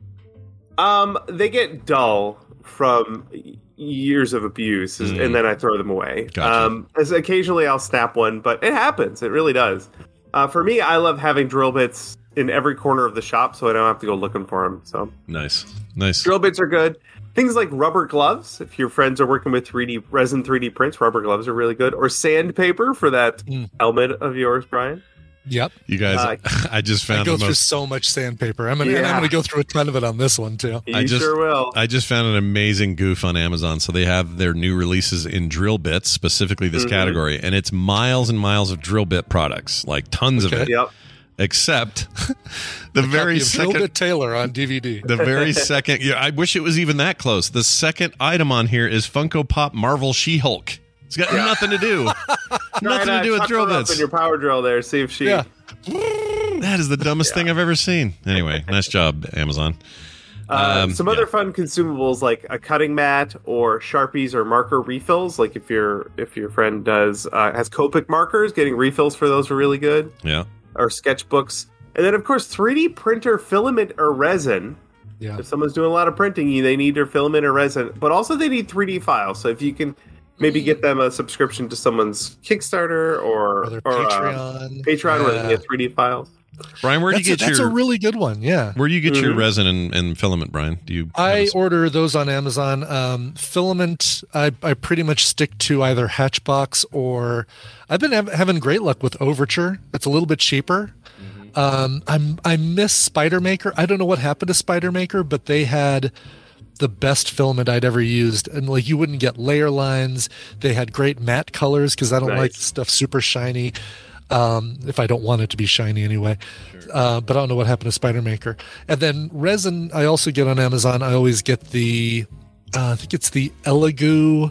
Speaker 14: They get dull from years of abuse, and then I throw them away.
Speaker 5: Gotcha.
Speaker 14: As occasionally I'll snap one, but it happens. It really does. For me, I love having drill bits in every corner of the shop, so I don't have to go looking for them. So
Speaker 5: nice.
Speaker 14: Drill bits are good. Things like rubber gloves. If your friends are working with resin 3D prints, rubber gloves are really good. Or sandpaper for that helmet of yours, Brian.
Speaker 6: Yep.
Speaker 5: You guys, I just found
Speaker 6: I go through so much sandpaper. I'm gonna go through a ton of it on this one too.
Speaker 14: Sure will.
Speaker 5: I just found an amazing goof on Amazon. So they have their new releases in drill bits, specifically this category, and it's miles and miles of drill bit products, like tons of it.
Speaker 14: Yep.
Speaker 5: Except the very second
Speaker 6: Drill Bit Taylor on DVD.
Speaker 5: The very second, I wish it was even that close. The second item on here is Funko Pop Marvel She-Hulk. It's got nothing to do. Nothing to do with drill bits.
Speaker 14: In your power drill there, see if she.
Speaker 5: Yeah. That is the dumbest thing I've ever seen. Anyway, nice job, Amazon.
Speaker 14: Some other fun consumables like a cutting mat or Sharpies or marker refills. Like if your friend has Copic markers, getting refills for those are really good.
Speaker 5: Yeah.
Speaker 14: Or sketchbooks, and then of course 3D printer filament or resin.
Speaker 6: Yeah.
Speaker 14: If someone's doing a lot of printing, they need their filament or resin, but also they need 3D files. So if you can maybe get them a subscription to someone's Kickstarter or
Speaker 6: Patreon,
Speaker 14: where they can get 3D files.
Speaker 5: Brian, where do you get
Speaker 6: That's a really good one. Yeah.
Speaker 5: Where do you get your resin and filament, Brian?
Speaker 6: I order those on Amazon. Filament, I pretty much stick to either Hatchbox or I've been having great luck with Overture. It's a little bit cheaper. I miss Spider Maker. I don't know what happened to Spider Maker, but they had the best filament I'd ever used, and like you wouldn't get layer lines. They had great matte colors because I don't like stuff super shiny. If I don't want it to be shiny anyway. But I don't know what happened to Spider Maker. And then resin I also get on Amazon. I always get the I think it's the Elegoo.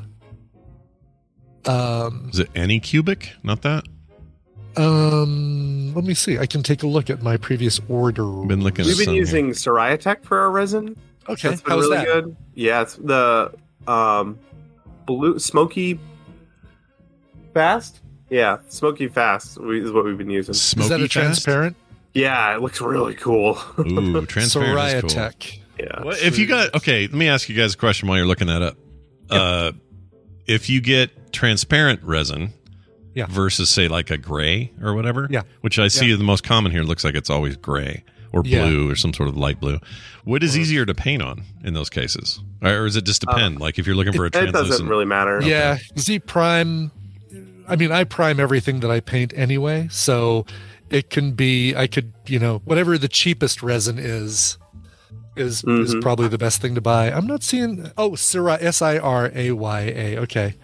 Speaker 5: Is it Anycubic? Not that?
Speaker 6: Let me see. I can take a look at my previous order.
Speaker 5: We've been
Speaker 14: using Soriatech for our resin.
Speaker 6: Okay,
Speaker 14: That's been
Speaker 6: how was
Speaker 14: really
Speaker 6: that?
Speaker 14: good. Yeah, it's the blue smoky fast. Yeah, smoky fast is what we've been using.
Speaker 6: Is that a transparent?
Speaker 14: Yeah, it looks really cool.
Speaker 5: Ooh, transparent
Speaker 6: Soraya
Speaker 5: is cool.
Speaker 6: Tech.
Speaker 14: Yeah.
Speaker 5: Well, if you got let me ask you guys a question while you're looking that up. If you get transparent resin versus say like a gray or whatever, which I see the most common here, looks like it's always gray or blue or some sort of light blue. What is easier to paint on in those cases, or does it just depend? Like if you're looking for a translucent,
Speaker 14: it doesn't really matter.
Speaker 6: Yeah, Z prime. I mean, I prime everything that I paint anyway, so it can be. I could, whatever the cheapest resin is probably the best thing to buy. I'm not seeing. Oh, Siraya, Siraya.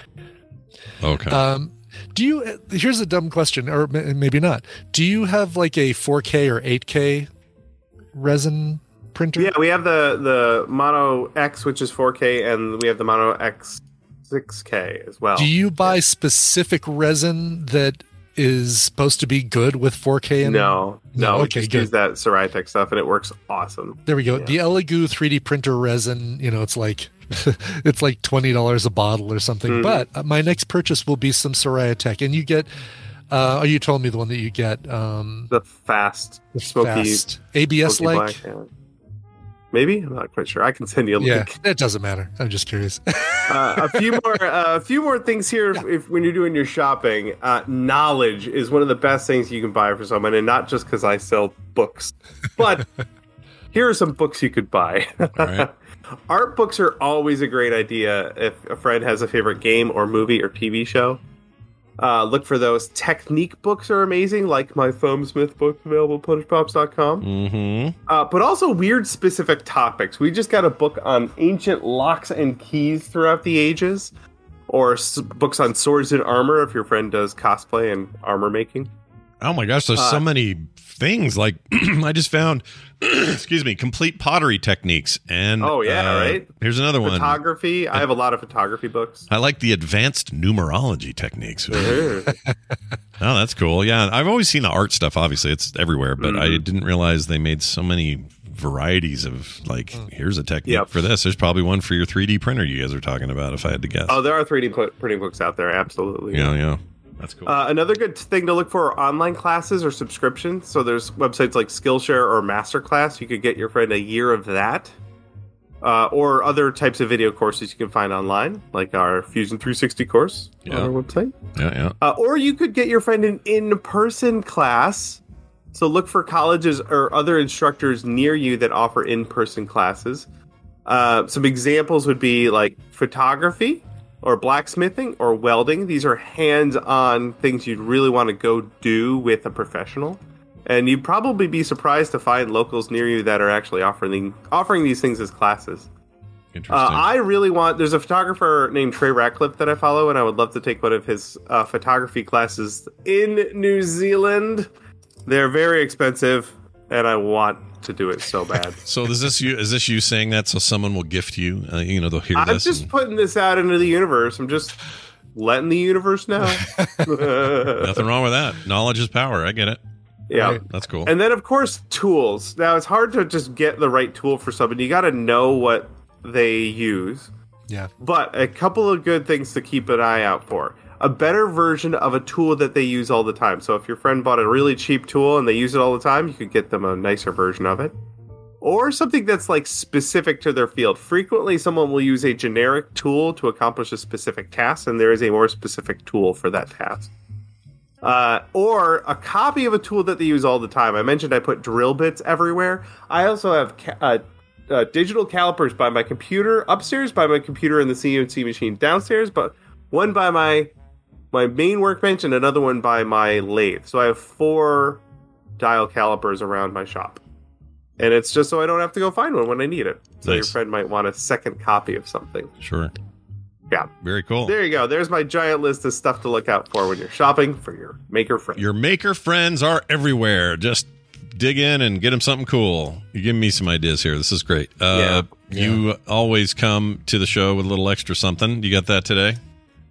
Speaker 6: Okay. Do you? Here's a dumb question, or maybe not. Do you have like a 4K or 8K resin printer?
Speaker 14: Yeah, we have the Mono X, which is 4K, and we have the Mono X 6K as well.
Speaker 6: Do you buy specific resin that is supposed to be good with 4K?
Speaker 14: No.
Speaker 6: Okay,
Speaker 14: just
Speaker 6: good.
Speaker 14: use that Siraya stuff, and it works awesome.
Speaker 6: There we go. Yeah. The Elegoo 3D printer resin, it's like it's like $20 a bottle or something. But my next purchase will be some Siraya Tech, and you get. You told me the one that you get.
Speaker 14: The fast, smoky,
Speaker 6: ABS
Speaker 14: smoky
Speaker 6: like.
Speaker 14: Black, yeah. Maybe I'm not quite sure. I can send you a link.
Speaker 6: It doesn't matter. I'm just curious.
Speaker 14: A few more things here. If when you're doing your shopping, knowledge is one of the best things you can buy for someone, and not just because I sell books, but here are some books you could buy.
Speaker 5: Right.
Speaker 14: Art books are always a great idea if a friend has a favorite game or movie or TV show. Look for those. Technique books are amazing, like my Foamsmith book, available at punishpops.com. But also weird specific topics. We just got a book on ancient locks and keys throughout the ages, or books on swords and armor if your friend does cosplay and armor making.
Speaker 5: Oh my gosh, there's so many things. Like I just found, complete pottery techniques. And
Speaker 14: right.
Speaker 5: Here's another one.
Speaker 14: Photography. I have a lot of photography books.
Speaker 5: I like the advanced numerology techniques. Oh, that's cool. Yeah, I've always seen the art stuff. Obviously, it's everywhere, but I didn't realize they made so many varieties of here's a technique for this. There's probably one for your 3D printer you guys are talking about, if I had to guess.
Speaker 14: Oh, there are 3D printing books out there. Absolutely.
Speaker 5: Yeah. That's cool.
Speaker 14: Another good thing to look for are online classes or subscriptions. So there's websites like Skillshare or Masterclass. You could get your friend a year of that. Or other types of video courses you can find online, like our Fusion 360 course on our website.
Speaker 5: Yeah.
Speaker 14: Or you could get your friend an in-person class. So look for colleges or other instructors near you that offer in-person classes. Some examples would be like photography, or blacksmithing, or welding. These are hands-on things you'd really want to go do with a professional. And you'd probably be surprised to find locals near you that are actually offering these things as classes.
Speaker 5: Interesting.
Speaker 14: There's a photographer named Trey Ratcliffe that I follow, and I would love to take one of his photography classes in New Zealand. They're very expensive, and I want to do it so bad.
Speaker 5: So is this you saying that so someone will gift you? They'll hear this.
Speaker 14: I'm just putting this out into the universe. I'm just letting the universe know.
Speaker 5: Nothing wrong with that. Knowledge is power. I get it.
Speaker 14: Yeah,
Speaker 5: right. That's cool.
Speaker 14: And then, of course, tools. Now, it's hard to just get the right tool for somebody. You got to know what they use.
Speaker 6: Yeah.
Speaker 14: But a couple of good things to keep an eye out for. A better version of a tool that they use all the time. So if your friend bought a really cheap tool and they use it all the time, you could get them a nicer version of it. Or something that's like specific to their field. Frequently, someone will use a generic tool to accomplish a specific task, and there is a more specific tool for that task. Or a copy of a tool that they use all the time. I mentioned I put drill bits everywhere. I also have digital calipers by my computer upstairs, by my computer in the CNC machine downstairs, but one by my main workbench and another one by my lathe. So I have 4 dial calipers around my shop. And it's just so I don't have to go find one when I need it. So
Speaker 5: nice.
Speaker 14: Your friend might want a second copy of something.
Speaker 5: Sure.
Speaker 14: Yeah.
Speaker 5: Very cool.
Speaker 14: There you go. There's my giant list of stuff to look out for when you're shopping for your maker friends.
Speaker 5: Your maker friends are everywhere. Just dig in and get them something cool. You're giving me some ideas here. This is great. You always come to the show with a little extra something. You got that today?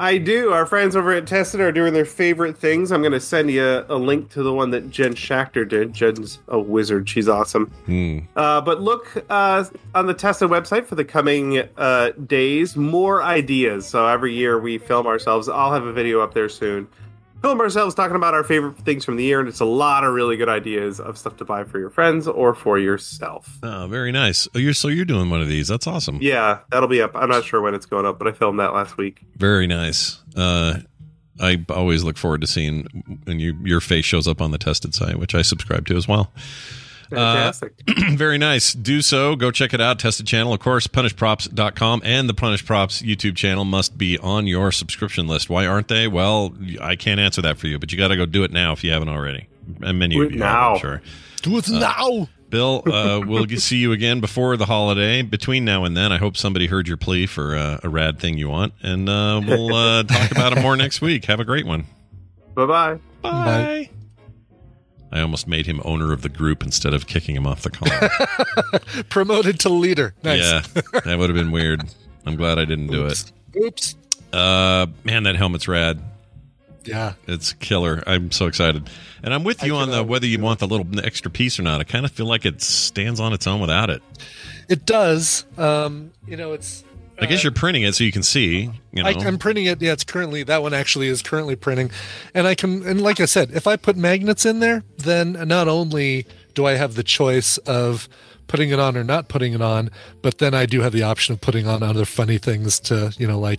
Speaker 14: I do. Our friends over at Tested are doing their favorite things. I'm going to send you a link to the one that Jen Schachter did. Jen's a wizard. She's awesome. But look on the Tested website for the coming days. More ideas. So every year we film ourselves. I'll have a video up there soon. Film ourselves talking about our favorite things from the year, and it's a lot of really good ideas of stuff to buy for your friends or for yourself.
Speaker 5: Oh, very nice. So you're doing one of these. That's awesome.
Speaker 14: Yeah, that'll be up. I'm not sure when it's going up, but I filmed that last week.
Speaker 5: Very nice. I always look forward to seeing when your face shows up on the Tested site, which I subscribe to as well.
Speaker 14: Fantastic.
Speaker 5: Very nice. Do so. Go check it out. Tested channel, of course, punishprops.com, and the Punish Props YouTube channel must be on your subscription list. Why aren't they? Well, I can't answer that for you, but you got to go do it now if you haven't already. And many of you
Speaker 14: now.
Speaker 5: I'm sure.
Speaker 6: Do it now.
Speaker 5: Bill, we'll see you again before the holiday. Between now and then, I hope somebody heard your plea for a rad thing you want, and we'll talk about it more next week. Have a great one.
Speaker 14: Bye-bye.
Speaker 5: Bye. I almost made him owner of the group instead of kicking him off the call.
Speaker 6: Promoted to leader. Nice.
Speaker 5: Yeah, that would have been weird. I'm glad I didn't do it.
Speaker 6: Oops.
Speaker 5: Man, that helmet's rad.
Speaker 6: Yeah.
Speaker 5: It's killer. I'm so excited. And I'm with you on whether you want the little extra piece or not. I kind of feel like it stands on its own without it.
Speaker 6: It does. It's...
Speaker 5: I guess you're printing it so you can see.
Speaker 6: I'm printing it. Yeah, that one actually is currently printing. And like I said, if I put magnets in there, then not only do I have the choice of putting it on or not putting it on, but then I do have the option of putting on other funny things to,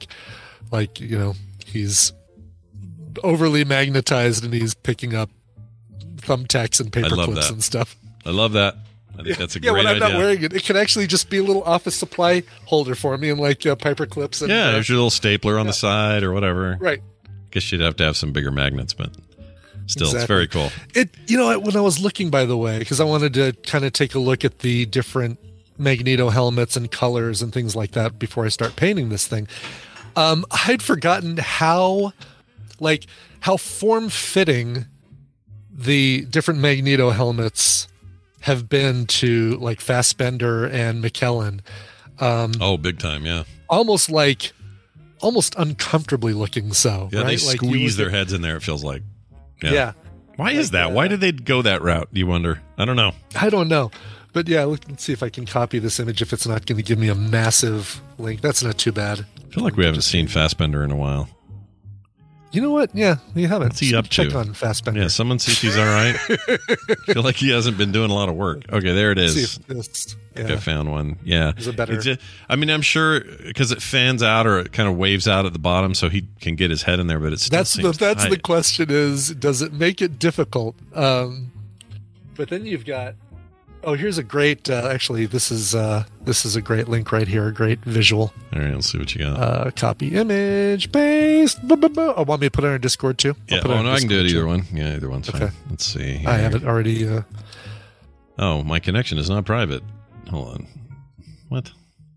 Speaker 6: he's overly magnetized and he's picking up thumbtacks and paper clips and stuff.
Speaker 5: I love that. I think that's a great idea.
Speaker 6: When I'm not wearing it, it can actually just be a little office supply holder for me and paper clips. And,
Speaker 5: there's your little stapler on the side or whatever.
Speaker 6: Right.
Speaker 5: Guess you'd have to have some bigger magnets, but still,
Speaker 6: exactly.
Speaker 5: It's very cool.
Speaker 6: When I was looking, by the way, because I wanted to kind of take a look at the different Magneto helmets and colors and things like that before I start painting this thing, I'd forgotten how form-fitting the different Magneto helmets have been to Fassbender and McKellen.
Speaker 5: Big time, yeah.
Speaker 6: Almost uncomfortably looking so.
Speaker 5: Yeah,
Speaker 6: right?
Speaker 5: they squeeze their heads in there, it feels like.
Speaker 6: Yeah.
Speaker 5: Why is that? Why did they go that route, you wonder? I don't know.
Speaker 6: But yeah, let's see if I can copy this image if it's not going to give me a massive link. That's not too bad.
Speaker 5: I feel like we haven't seen Fassbender in a while.
Speaker 6: You know what? Yeah, you haven't.
Speaker 5: What's he up to?
Speaker 6: Check on Fassbender.
Speaker 5: Yeah, someone see if he's all right. I feel like he hasn't been doing a lot of work. Okay, there it is. I found one. Yeah.
Speaker 6: Is it better?
Speaker 5: I'm sure because it fans out or it kind of waves out at the bottom so he can get his head in there, but it's
Speaker 6: that's the question is, does it make it difficult? But then you've got here's a great actually this is a great link right here, a great visual.
Speaker 5: All right, let's see what you got.
Speaker 6: Copy image, paste. Oh, want me to put it on our Discord too?
Speaker 5: Yeah, I can do it either one. Yeah, either one's fine. Let's see here.
Speaker 6: I have it already.
Speaker 5: Oh, my connection is not private. Hold on. What?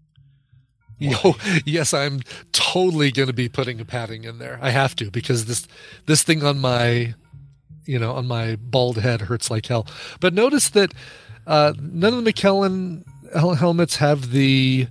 Speaker 6: Yes, I'm totally going to be putting a padding in there. I have to because this thing on my bald head hurts like hell. But notice that none of the McKellen helmets have the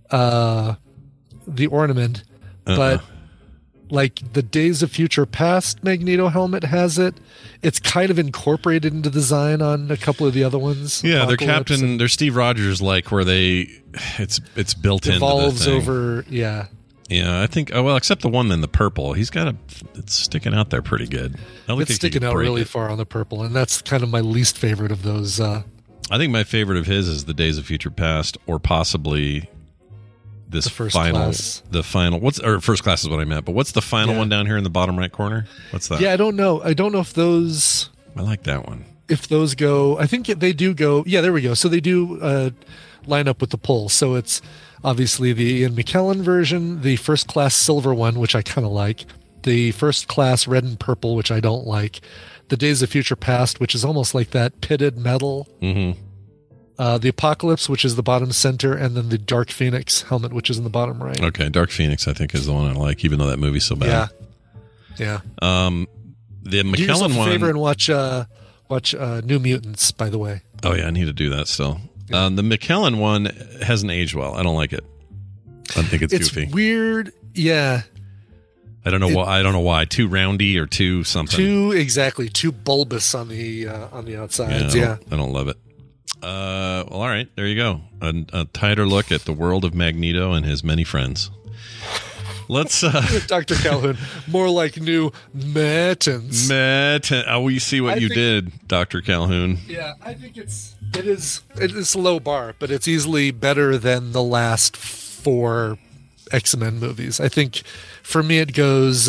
Speaker 6: ornament, but the Days of Future Past Magneto helmet has it. It's kind of incorporated into the design on a couple of the other ones.
Speaker 5: Yeah, they're Steve Rogers where it's built in.
Speaker 6: Evolves over, yeah.
Speaker 5: Yeah, I think. Except the one in the purple, it's sticking out there pretty good.
Speaker 6: It's sticking out really far on the purple, and that's kind of my least favorite of those.
Speaker 5: I think my favorite of his is the Days of Future Past, or possibly this
Speaker 6: first class.
Speaker 5: The final. First class is what I meant. But what's the final one down here in the bottom right corner? What's that?
Speaker 6: Yeah, I don't know. I don't know if those.
Speaker 5: I like that one.
Speaker 6: If those go, I think they do go. Yeah, there we go. So they do line up with the pull. So it's obviously the Ian McKellen version, the first class silver one, which I kind of like, the first class red and purple, which I don't like, the Days of Future Past, which is almost like that pitted metal.
Speaker 5: Mm-hmm.
Speaker 6: The Apocalypse, which is the bottom center, and then the Dark Phoenix helmet, which is in the bottom right.
Speaker 5: Okay, Dark Phoenix, I think, is the one I like, even though that movie's so bad.
Speaker 6: Yeah.
Speaker 5: The McKellen
Speaker 6: do yourself a
Speaker 5: one.
Speaker 6: favor and watch New Mutants, by the way.
Speaker 5: Oh yeah, I need to do that still. Yeah. The McKellen one hasn't aged well. I don't like it. I think it's goofy.
Speaker 6: It's weird. Yeah.
Speaker 5: I don't know why. I don't know why. Too roundy or too something.
Speaker 6: Too bulbous on the outsides. I
Speaker 5: don't love it. Well, all right, there you go. A tighter look at the world of Magneto and his many friends. Let's
Speaker 6: Dr. Calhoun, more like new Mertens.
Speaker 5: We see what you did, Dr. Calhoun.
Speaker 6: Yeah, I think it is a low bar, but it's easily better than the last 4 X-Men movies. I think for me it goes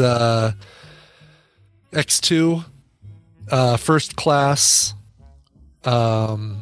Speaker 6: X2, First Class,
Speaker 5: X1,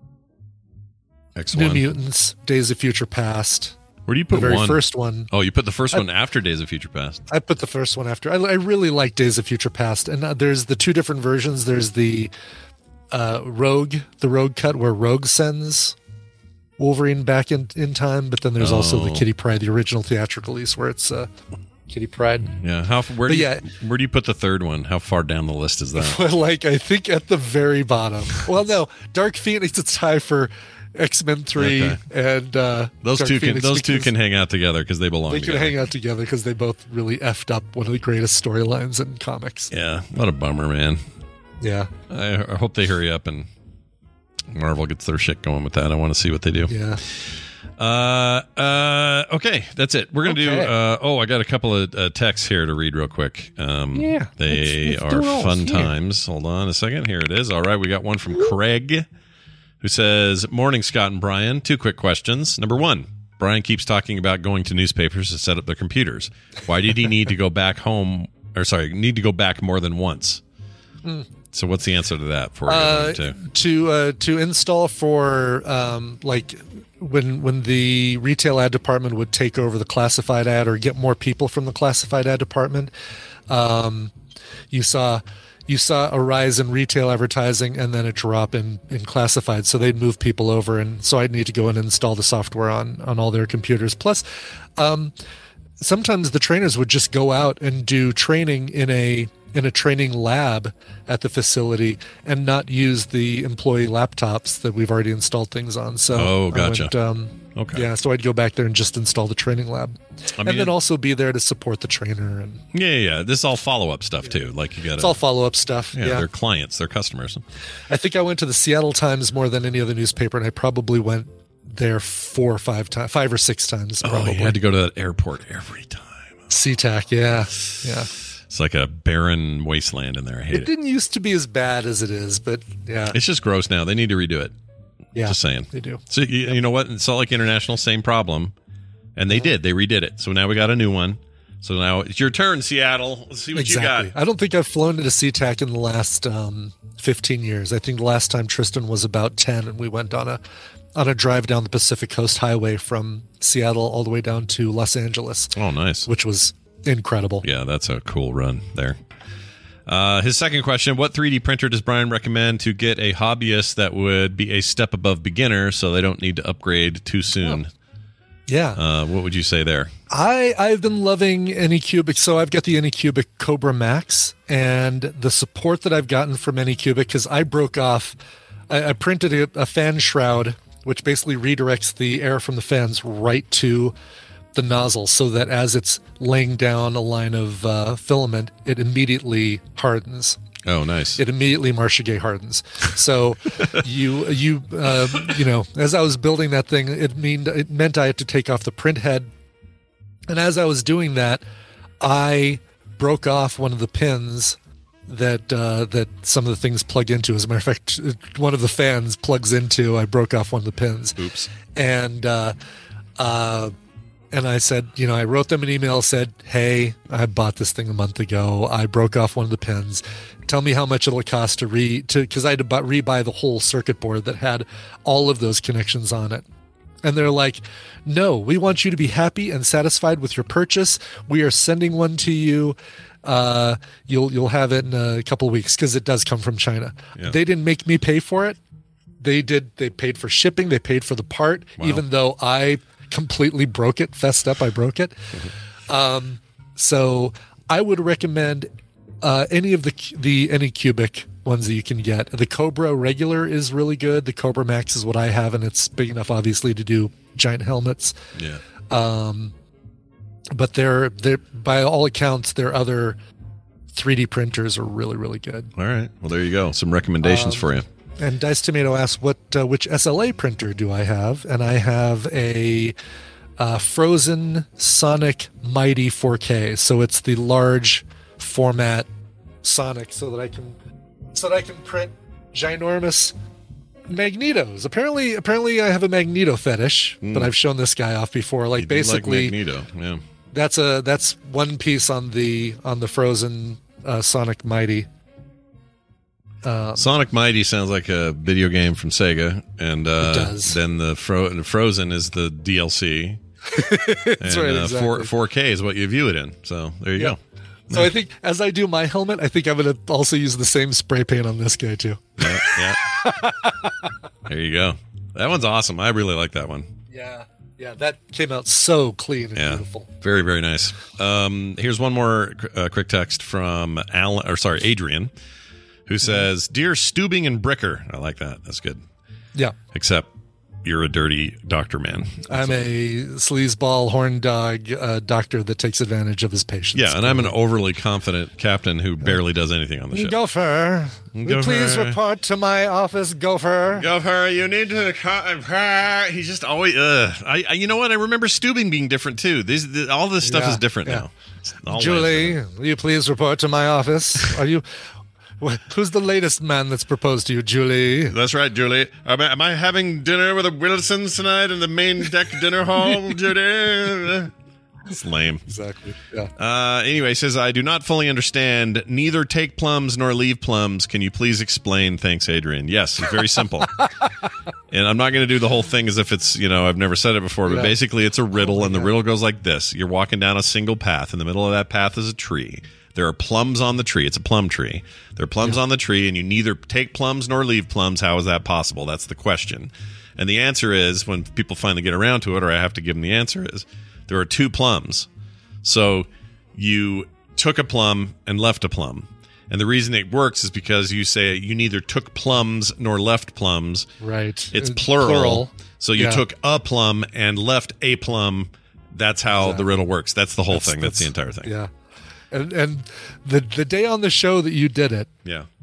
Speaker 6: New Mutants, Days of Future Past.
Speaker 5: Where do you put
Speaker 6: the very
Speaker 5: one?
Speaker 6: First one?
Speaker 5: Oh, you put the first one after Days of Future Past.
Speaker 6: I put the first one after. I really like Days of Future Past, and there's the 2 different versions. There's the Rogue cut where Rogue sends Wolverine back in time, but then there's also the Kitty Pryde, the original theatrical release where it's Kitty Pryde.
Speaker 5: Yeah. Where do you put the third one? How far down the list is that?
Speaker 6: Well, I think at the very bottom. Well, no, Dark Phoenix. It's high for X-Men 3 and
Speaker 5: those two can hang out together because they belong together.
Speaker 6: They can hang out together because they both really effed up one of the greatest storylines in comics.
Speaker 5: Yeah, what a bummer, man.
Speaker 6: Yeah.
Speaker 5: I hope they hurry up and Marvel gets their shit going with that. I want to see what they do.
Speaker 6: Yeah.
Speaker 5: Okay, that's it. We're going to do I got a couple of texts here to read real quick. They are fun times. Hold on a second. Here it is. All right, we got one from Craig, who says, "Morning, Scott and Brian. 2 quick questions. Number 1, Brian keeps talking about going to newspapers to set up their computers. Why did he need to go back more than once?" So what's the answer to that for
Speaker 6: to install for when the retail ad department would take over the classified ad or get more people from the classified ad department? You saw a rise in retail advertising and then a drop in classified. So they'd move people over, and so I'd need to go and install the software on all their computers. Plus, sometimes the trainers would just go out and do training in a training lab at the facility and not use the employee laptops that we've already installed things on. So
Speaker 5: gotcha.
Speaker 6: Okay. Yeah, so I'd go back there and just install the training lab, and then also be there to support the trainer. And
Speaker 5: yeah. This is all follow-up stuff too. Like
Speaker 6: it's all follow-up stuff. Yeah,
Speaker 5: they're clients, they're customers.
Speaker 6: I think I went to the Seattle Times more than any other newspaper, and I probably went there 4 or 5 times, 5 or 6 times. Probably.
Speaker 5: You had to go to that airport every time.
Speaker 6: SeaTac, yeah.
Speaker 5: It's like a barren wasteland in there. I hate it.
Speaker 6: It didn't used to be as bad as it is, but yeah.
Speaker 5: It's just gross now. They need to redo it.
Speaker 6: Yeah,
Speaker 5: just saying.
Speaker 6: They do.
Speaker 5: So you know what? In Salt Lake International, same problem. And they did. They redid it. So now we got a new one. So now it's your turn, Seattle. Let's see what you got.
Speaker 6: I don't think I've flown into SeaTac in the last 15 years. I think the last time Tristan was about 10, and we went on a drive down the Pacific Coast Highway from Seattle all the way down to Los Angeles.
Speaker 5: Oh, nice.
Speaker 6: Which was incredible.
Speaker 5: Yeah, that's a cool run there. His second question, what 3D printer does Brian recommend to get a hobbyist that would be a step above beginner so they don't need to upgrade too soon?
Speaker 6: Yeah.
Speaker 5: What would you say there?
Speaker 6: I've been loving Anycubic. So I've got the Anycubic Cobra Max, and the support that I've gotten from Anycubic, because I broke off, I printed a fan shroud, which basically redirects the air from the fans right to the nozzle, so that as it's laying down a line of filament, it immediately hardens.
Speaker 5: Oh, nice!
Speaker 6: It immediately Marcia hardens. So you know, as I was building that thing, it meant I had to take off the print head, and as I was doing that, I broke off one of the pins that some of the things plug into. As a matter of fact, one of the fans plugs into. I broke off one of the pins.
Speaker 5: Oops.
Speaker 6: And I said, I wrote them an email, said, hey, I bought this thing a month ago. I broke off one of the pins. Tell me how much it'll cost because I had to rebuy the whole circuit board that had all of those connections on it. And they're like, no, we want you to be happy and satisfied with your purchase. We are sending one to you. You'll have it in a couple of weeks, because it does come from China. Yeah. They didn't make me pay for it. They did. They paid for shipping. They paid for the part, even though I completely broke it, fessed up, I broke it. So I would recommend any of the Anycubic ones that you can get. The Cobra regular is really good. The Cobra Max is what I have, and it's big enough, obviously, to do giant helmets.
Speaker 5: Yeah.
Speaker 6: But they're by all accounts, their other 3D printers are really, really good.
Speaker 5: All right. Well, there you go. Some recommendations for you.
Speaker 6: And Dice Tomato asks, which SLA printer do I have? And I have a Frozen Sonic Mighty 4K. So it's the large format Sonic, so that I can print ginormous Magnetos. Apparently, I have a Magneto fetish, but I've shown this guy off before. Like, basically,
Speaker 5: like Magneto. Yeah.
Speaker 6: That's one piece on the Frozen Sonic Mighty.
Speaker 5: Sonic Mighty sounds like a video game from Sega, and then the Frozen is the DLC.
Speaker 6: That's right, exactly.
Speaker 5: 4K is what you view it in. So there you go.
Speaker 6: So I think as I do my helmet, I think I'm going to also use the same spray paint on this guy too.
Speaker 5: Yeah. There you go. That one's awesome. I really like that one.
Speaker 6: Yeah, that came out so clean and beautiful.
Speaker 5: Very, very nice. Here's one more quick text from Adrian, who says, "Dear Stubing and Bricker." I like that. That's good.
Speaker 6: Yeah.
Speaker 5: Except you're a dirty doctor man.
Speaker 6: I'm a sleazeball horn dog doctor that takes advantage of his patients.
Speaker 5: Yeah, and I'm an overly confident captain who barely does anything on the show.
Speaker 6: Gopher, please report to my office, Gopher.
Speaker 5: Gopher, you need to... He's just always... you know what? I remember Stubing being different, too. All this stuff is different now.
Speaker 6: Julie, will you please report to my office? Are you... Who's the latest man that's proposed to you, Julie?
Speaker 5: That's right, Julie. Am I having dinner with the Wilsons tonight in the main deck dinner hall, Julie? It's lame.
Speaker 6: Exactly. Yeah.
Speaker 5: Anyway, he says, I do not fully understand. Neither take plums nor leave plums. Can you please explain? Thanks, Adrian. Yes, it's very simple. And I'm not going to do the whole thing as if it's, I've never said it before, but basically it's a riddle, and the riddle goes like this. You're walking down a single path. In the middle of that path is a tree. There are plums on the tree. It's a plum tree. There are plums on the tree, and you neither take plums nor leave plums. How is that possible? That's the question. And the answer is, when people finally get around to it, or I have to give them the answer, is there are 2 plums. So you took a plum and left a plum. And the reason it works is because you say you neither took plums nor left plums.
Speaker 6: Right.
Speaker 5: It's plural. So you took a plum and left a plum. That's how the riddle works. That's the whole thing. That's the entire thing.
Speaker 6: Yeah. And the day on the show that you did it,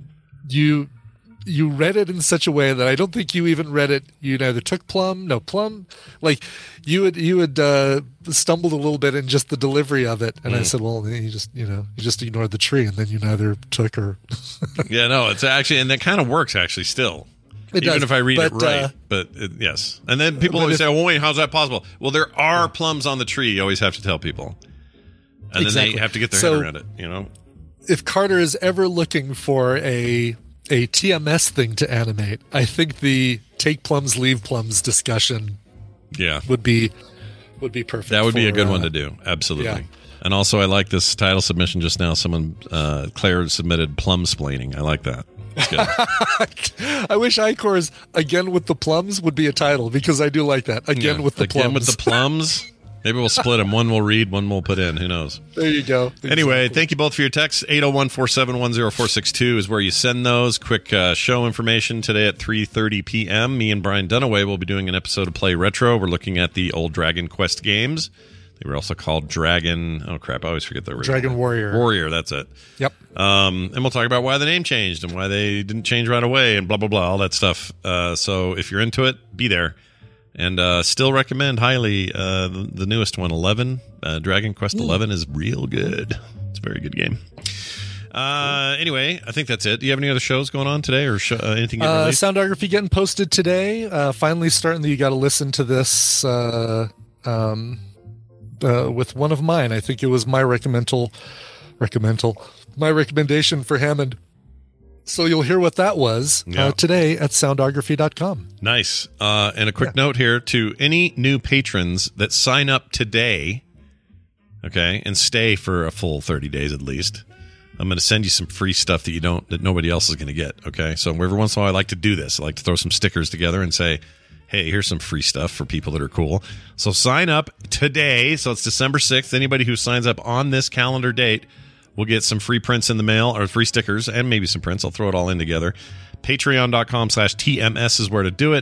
Speaker 6: you read it in such a way that I don't think you even read it. You neither took plum, like you had stumbled a little bit in just the delivery of it. And I said, well, you just ignored the tree, and then you neither took or.
Speaker 5: Yeah, no, it's actually, and that kind of works actually still. Even if I read it right, yes. And then people always say, well, wait, how's that possible? Well, there are plums on the tree. You always have to tell people. And then they have to get their head around it,
Speaker 6: If Carter is ever looking for a TMS thing to animate, I think the take plums, leave plums discussion would be perfect.
Speaker 5: That would be a good one to do. Absolutely. Yeah. And also, I like this title submission just now. Someone, Claire, submitted plum-splaining. I like that. That's good.
Speaker 6: I wish Icor's Again with the Plums would be a title, because I do like that. Again with the Plums.
Speaker 5: Again with the Plums. Maybe we'll split them. One we'll read, one we'll put in. Who knows?
Speaker 6: There you go.
Speaker 5: Anyway, thank you both for your texts. 801-471-0462 is where you send those. Quick show information today at 3:30 p.m. Me and Brian Dunaway will be doing an episode of Play Retro. We're looking at the old Dragon Quest games. They were also called Dragon... Oh, crap. I always forget the original.
Speaker 6: Dragon Warrior.
Speaker 5: Warrior, that's it.
Speaker 6: Yep.
Speaker 5: And we'll talk about why the name changed and why they didn't change right away and blah, blah, blah, all that stuff. So if you're into it, be there. And still recommend highly the newest one, 11. Dragon Quest 11 is real good. It's a very good game. Anyway, I think that's it. Do you have any other shows going on today, or anything getting released?
Speaker 6: Soundography getting posted today. Finally starting you got to listen to this with one of mine. I think it was my recommendation for Hammond. So you'll hear what that was today at soundography.com.
Speaker 5: Nice. And a quick note here to any new patrons that sign up today, okay, and stay for a full 30 days at least. I'm going to send you some free stuff that nobody else is going to get, okay? So every once in a while I like to do this. I like to throw some stickers together and say, hey, here's some free stuff for people that are cool. So sign up today. So it's December 6th. Anybody who signs up on this calendar date will get some free prints in the mail, or free stickers, and maybe some prints. I'll throw it all in together. Patreon.com/TMS is where to do it.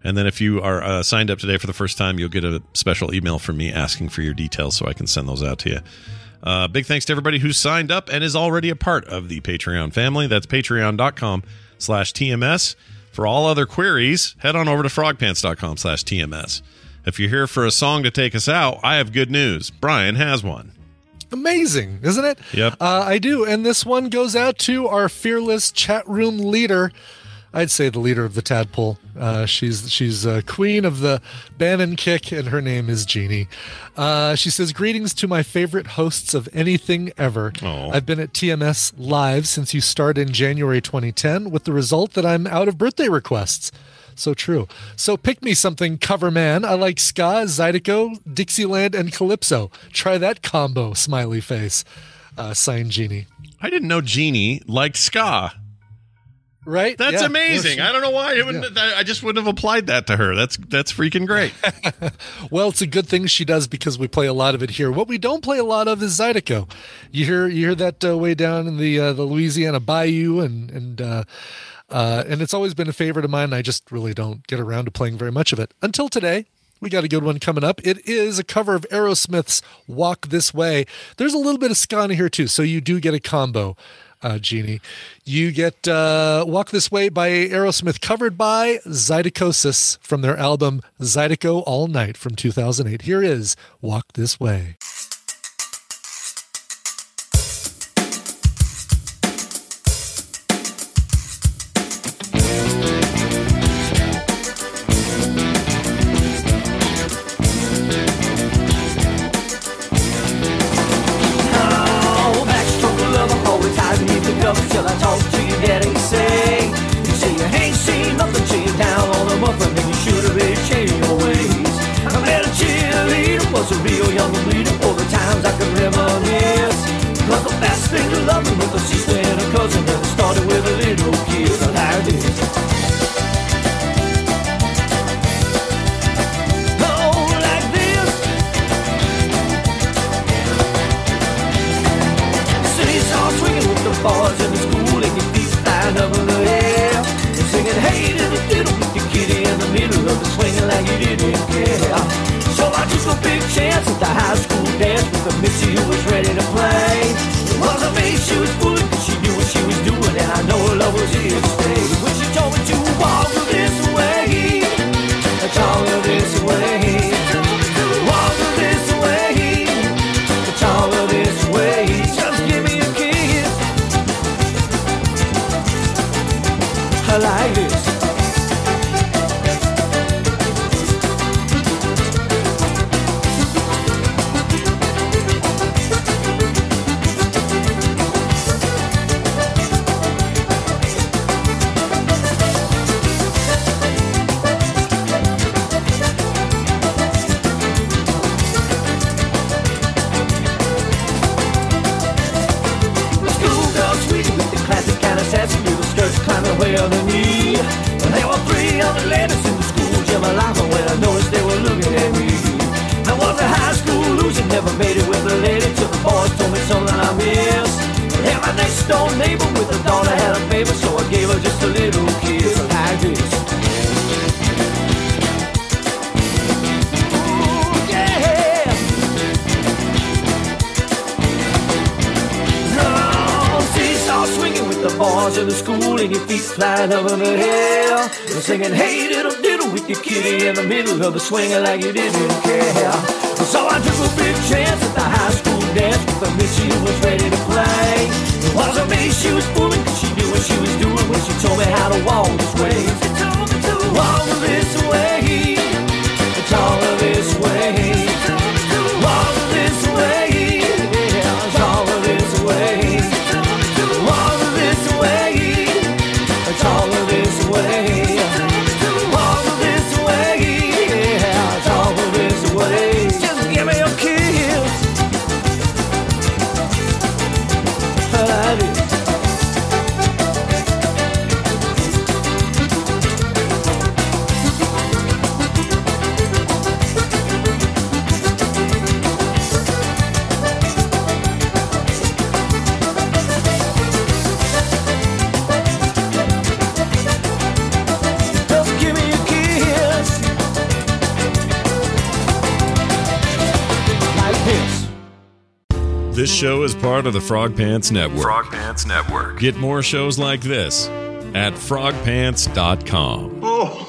Speaker 5: And then if you are signed up today for the first time, you'll get a special email from me asking for your details so I can send those out to you. Big thanks to everybody who's signed up and is already a part of the Patreon family. That's patreon.com/TMS. For all other queries, head on over to frogpants.com/TMS. If you're here for a song to take us out, I have good news. Brian has one.
Speaker 6: Amazing, isn't it?
Speaker 5: Yep.
Speaker 6: I do. And this one goes out to our fearless chat room leader. I'd say the leader of the Tadpole. She's queen of the Bannon kick, and her name is Jeannie. She says, greetings to my favorite hosts of anything ever.
Speaker 5: Aww.
Speaker 6: I've been at TMS Live since you started in January 2010, with the result that I'm out of birthday requests. So true. So pick me something, cover man. I like ska, Zydeco, Dixieland, and Calypso. Try that combo, smiley face. Signed, Jeannie.
Speaker 5: I didn't know Jeannie liked ska.
Speaker 6: Right?
Speaker 5: That's
Speaker 6: yeah.
Speaker 5: amazing. I don't know why. I just wouldn't have applied that to her. That's freaking great.
Speaker 6: Well, it's a good thing she does because we play a lot of it here. What we don't play a lot of is Zydeco. You hear that way down in the Louisiana Bayou, and it's always been a favorite of mine. And I just really don't get around to playing very much of it until today. We got a good one coming up. It is a cover of Aerosmith's Walk This Way. There's a little bit of ska in here too, so you do get a combo. Jeannie, you get Walk This Way by Aerosmith, covered by Zydecosis from their album Zydeco All Night from 2008. Here is Walk This Way.
Speaker 15: Till I talk to your daddy, say you ain't seen nothing till you're down on the muffin, and you should have been changing your ways. I met a cheerleader, was a real young leader for the times I could reminisce. Cause the best thing to love me was a sister and a cousin, and it started with a little kid like this. Oh, like this. Seesaw swinging with the boys in the school. Over the air, singing hey little diddle with your kitty in the middle of the swinging like you didn't care. So I took a big chance at the high school dance with the Missy who was ready to play. It wasn't me, she was fooling because she knew what she was doing, and I know her love was here to stay. When she told me to walk this way, talk this way, walk this way, talk this way, just give me a kiss. I like this. Schoolgirl sweet with the classic kind of sassy little skirts climbing way underneath. And there were 3 other ladies in the school gym laughing when I noticed they were looking at me. I was a high school loser, never made it with a lady till the boys told me something I missed. And my next door neighbor with a daughter had a baby, so I gave her just a little kiss like this. Ooh, yeah. Oh, seesaw swinging with the boys in the school, and your feet flying over the hill. You're singing hey diddle diddle with your kitty in the middle of the swinging like you didn't care. So I took a big chance at the high school dance with the Miss who was ready to play. It wasn't me, she was fooling because she knew what she was doing when she told me how to walk this way. She told me to walk this way, talk this way, walk this way, talk this way, walk this way, talk this way, walk this way, talk this way. Just give me a kiss. I like it.
Speaker 3: This show is part of the Frog Pants Network.
Speaker 16: Frog Pants Network.
Speaker 3: Get more shows like this at frogpants.com.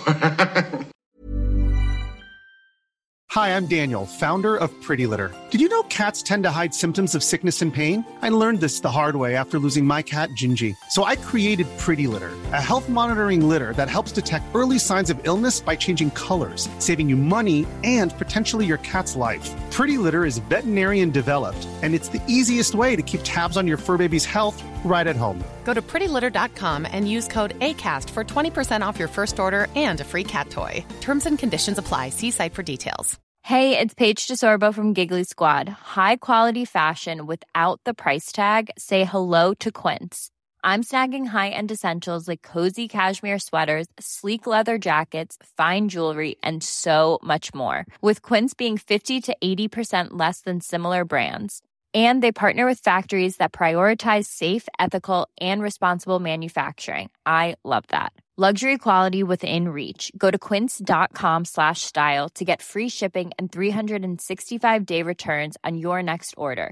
Speaker 17: Hi, I'm Daniel, founder of Pretty Litter. Did you know cats tend to hide symptoms of sickness and pain? I learned this the hard way after losing my cat, Gingy. So I created Pretty Litter, a health monitoring litter that helps detect early signs of illness by changing colors, saving you money and potentially your cat's life. Pretty Litter is veterinarian developed, and it's the easiest way to keep tabs on your fur baby's health right at home.
Speaker 4: Go to prettylitter.com and use code ACAST for 20% off your first order and a free cat toy. Terms and conditions apply. See site for details.
Speaker 18: Hey, it's Paige DeSorbo from Giggly Squad. High quality fashion without the price tag. Say hello to Quince. I'm snagging high-end essentials like cozy cashmere sweaters, sleek leather jackets, fine jewelry, and so much more. With Quince being 50 to 80% less than similar brands. And they partner with factories that prioritize safe, ethical, and responsible manufacturing. I love that. Luxury quality within reach. Go to quince.com/style to get free shipping and 365-day returns on your next order.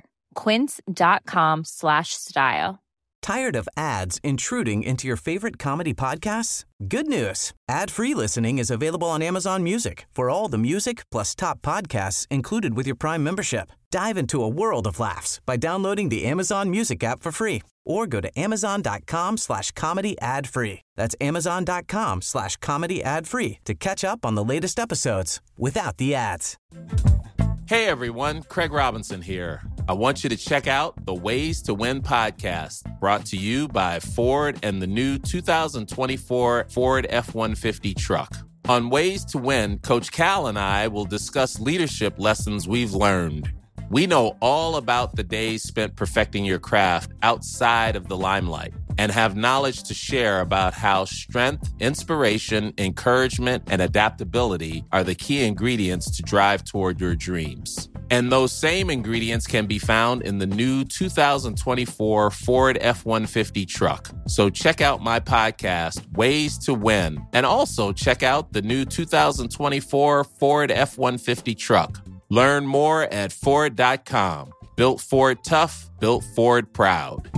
Speaker 18: Quince.com/style.
Speaker 19: Tired of ads intruding into your favorite comedy podcasts? Good news. Ad-free listening is available on Amazon Music for all the music plus top podcasts included with your Prime membership. Dive into a world of laughs by downloading the Amazon Music app for free or go to amazon.com/comedy ad-free. That's amazon.com/comedy ad-free to catch up on the latest episodes without the ads.
Speaker 20: Hey everyone, Craig Robinson here. I want you to check out the Ways to Win podcast, brought to you by Ford and the new 2024 Ford F-150 truck. On Ways to Win, Coach Cal and I will discuss leadership lessons we've learned. We know all about the days spent perfecting your craft outside of the limelight and have knowledge to share about how strength, inspiration, encouragement, and adaptability are the key ingredients to drive toward your dreams. And those same ingredients can be found in the new 2024 Ford F-150 truck. So check out my podcast, Ways to Win, and also check out the new 2024 Ford F-150 truck. Learn more at Ford.com. Built Ford tough, built Ford proud.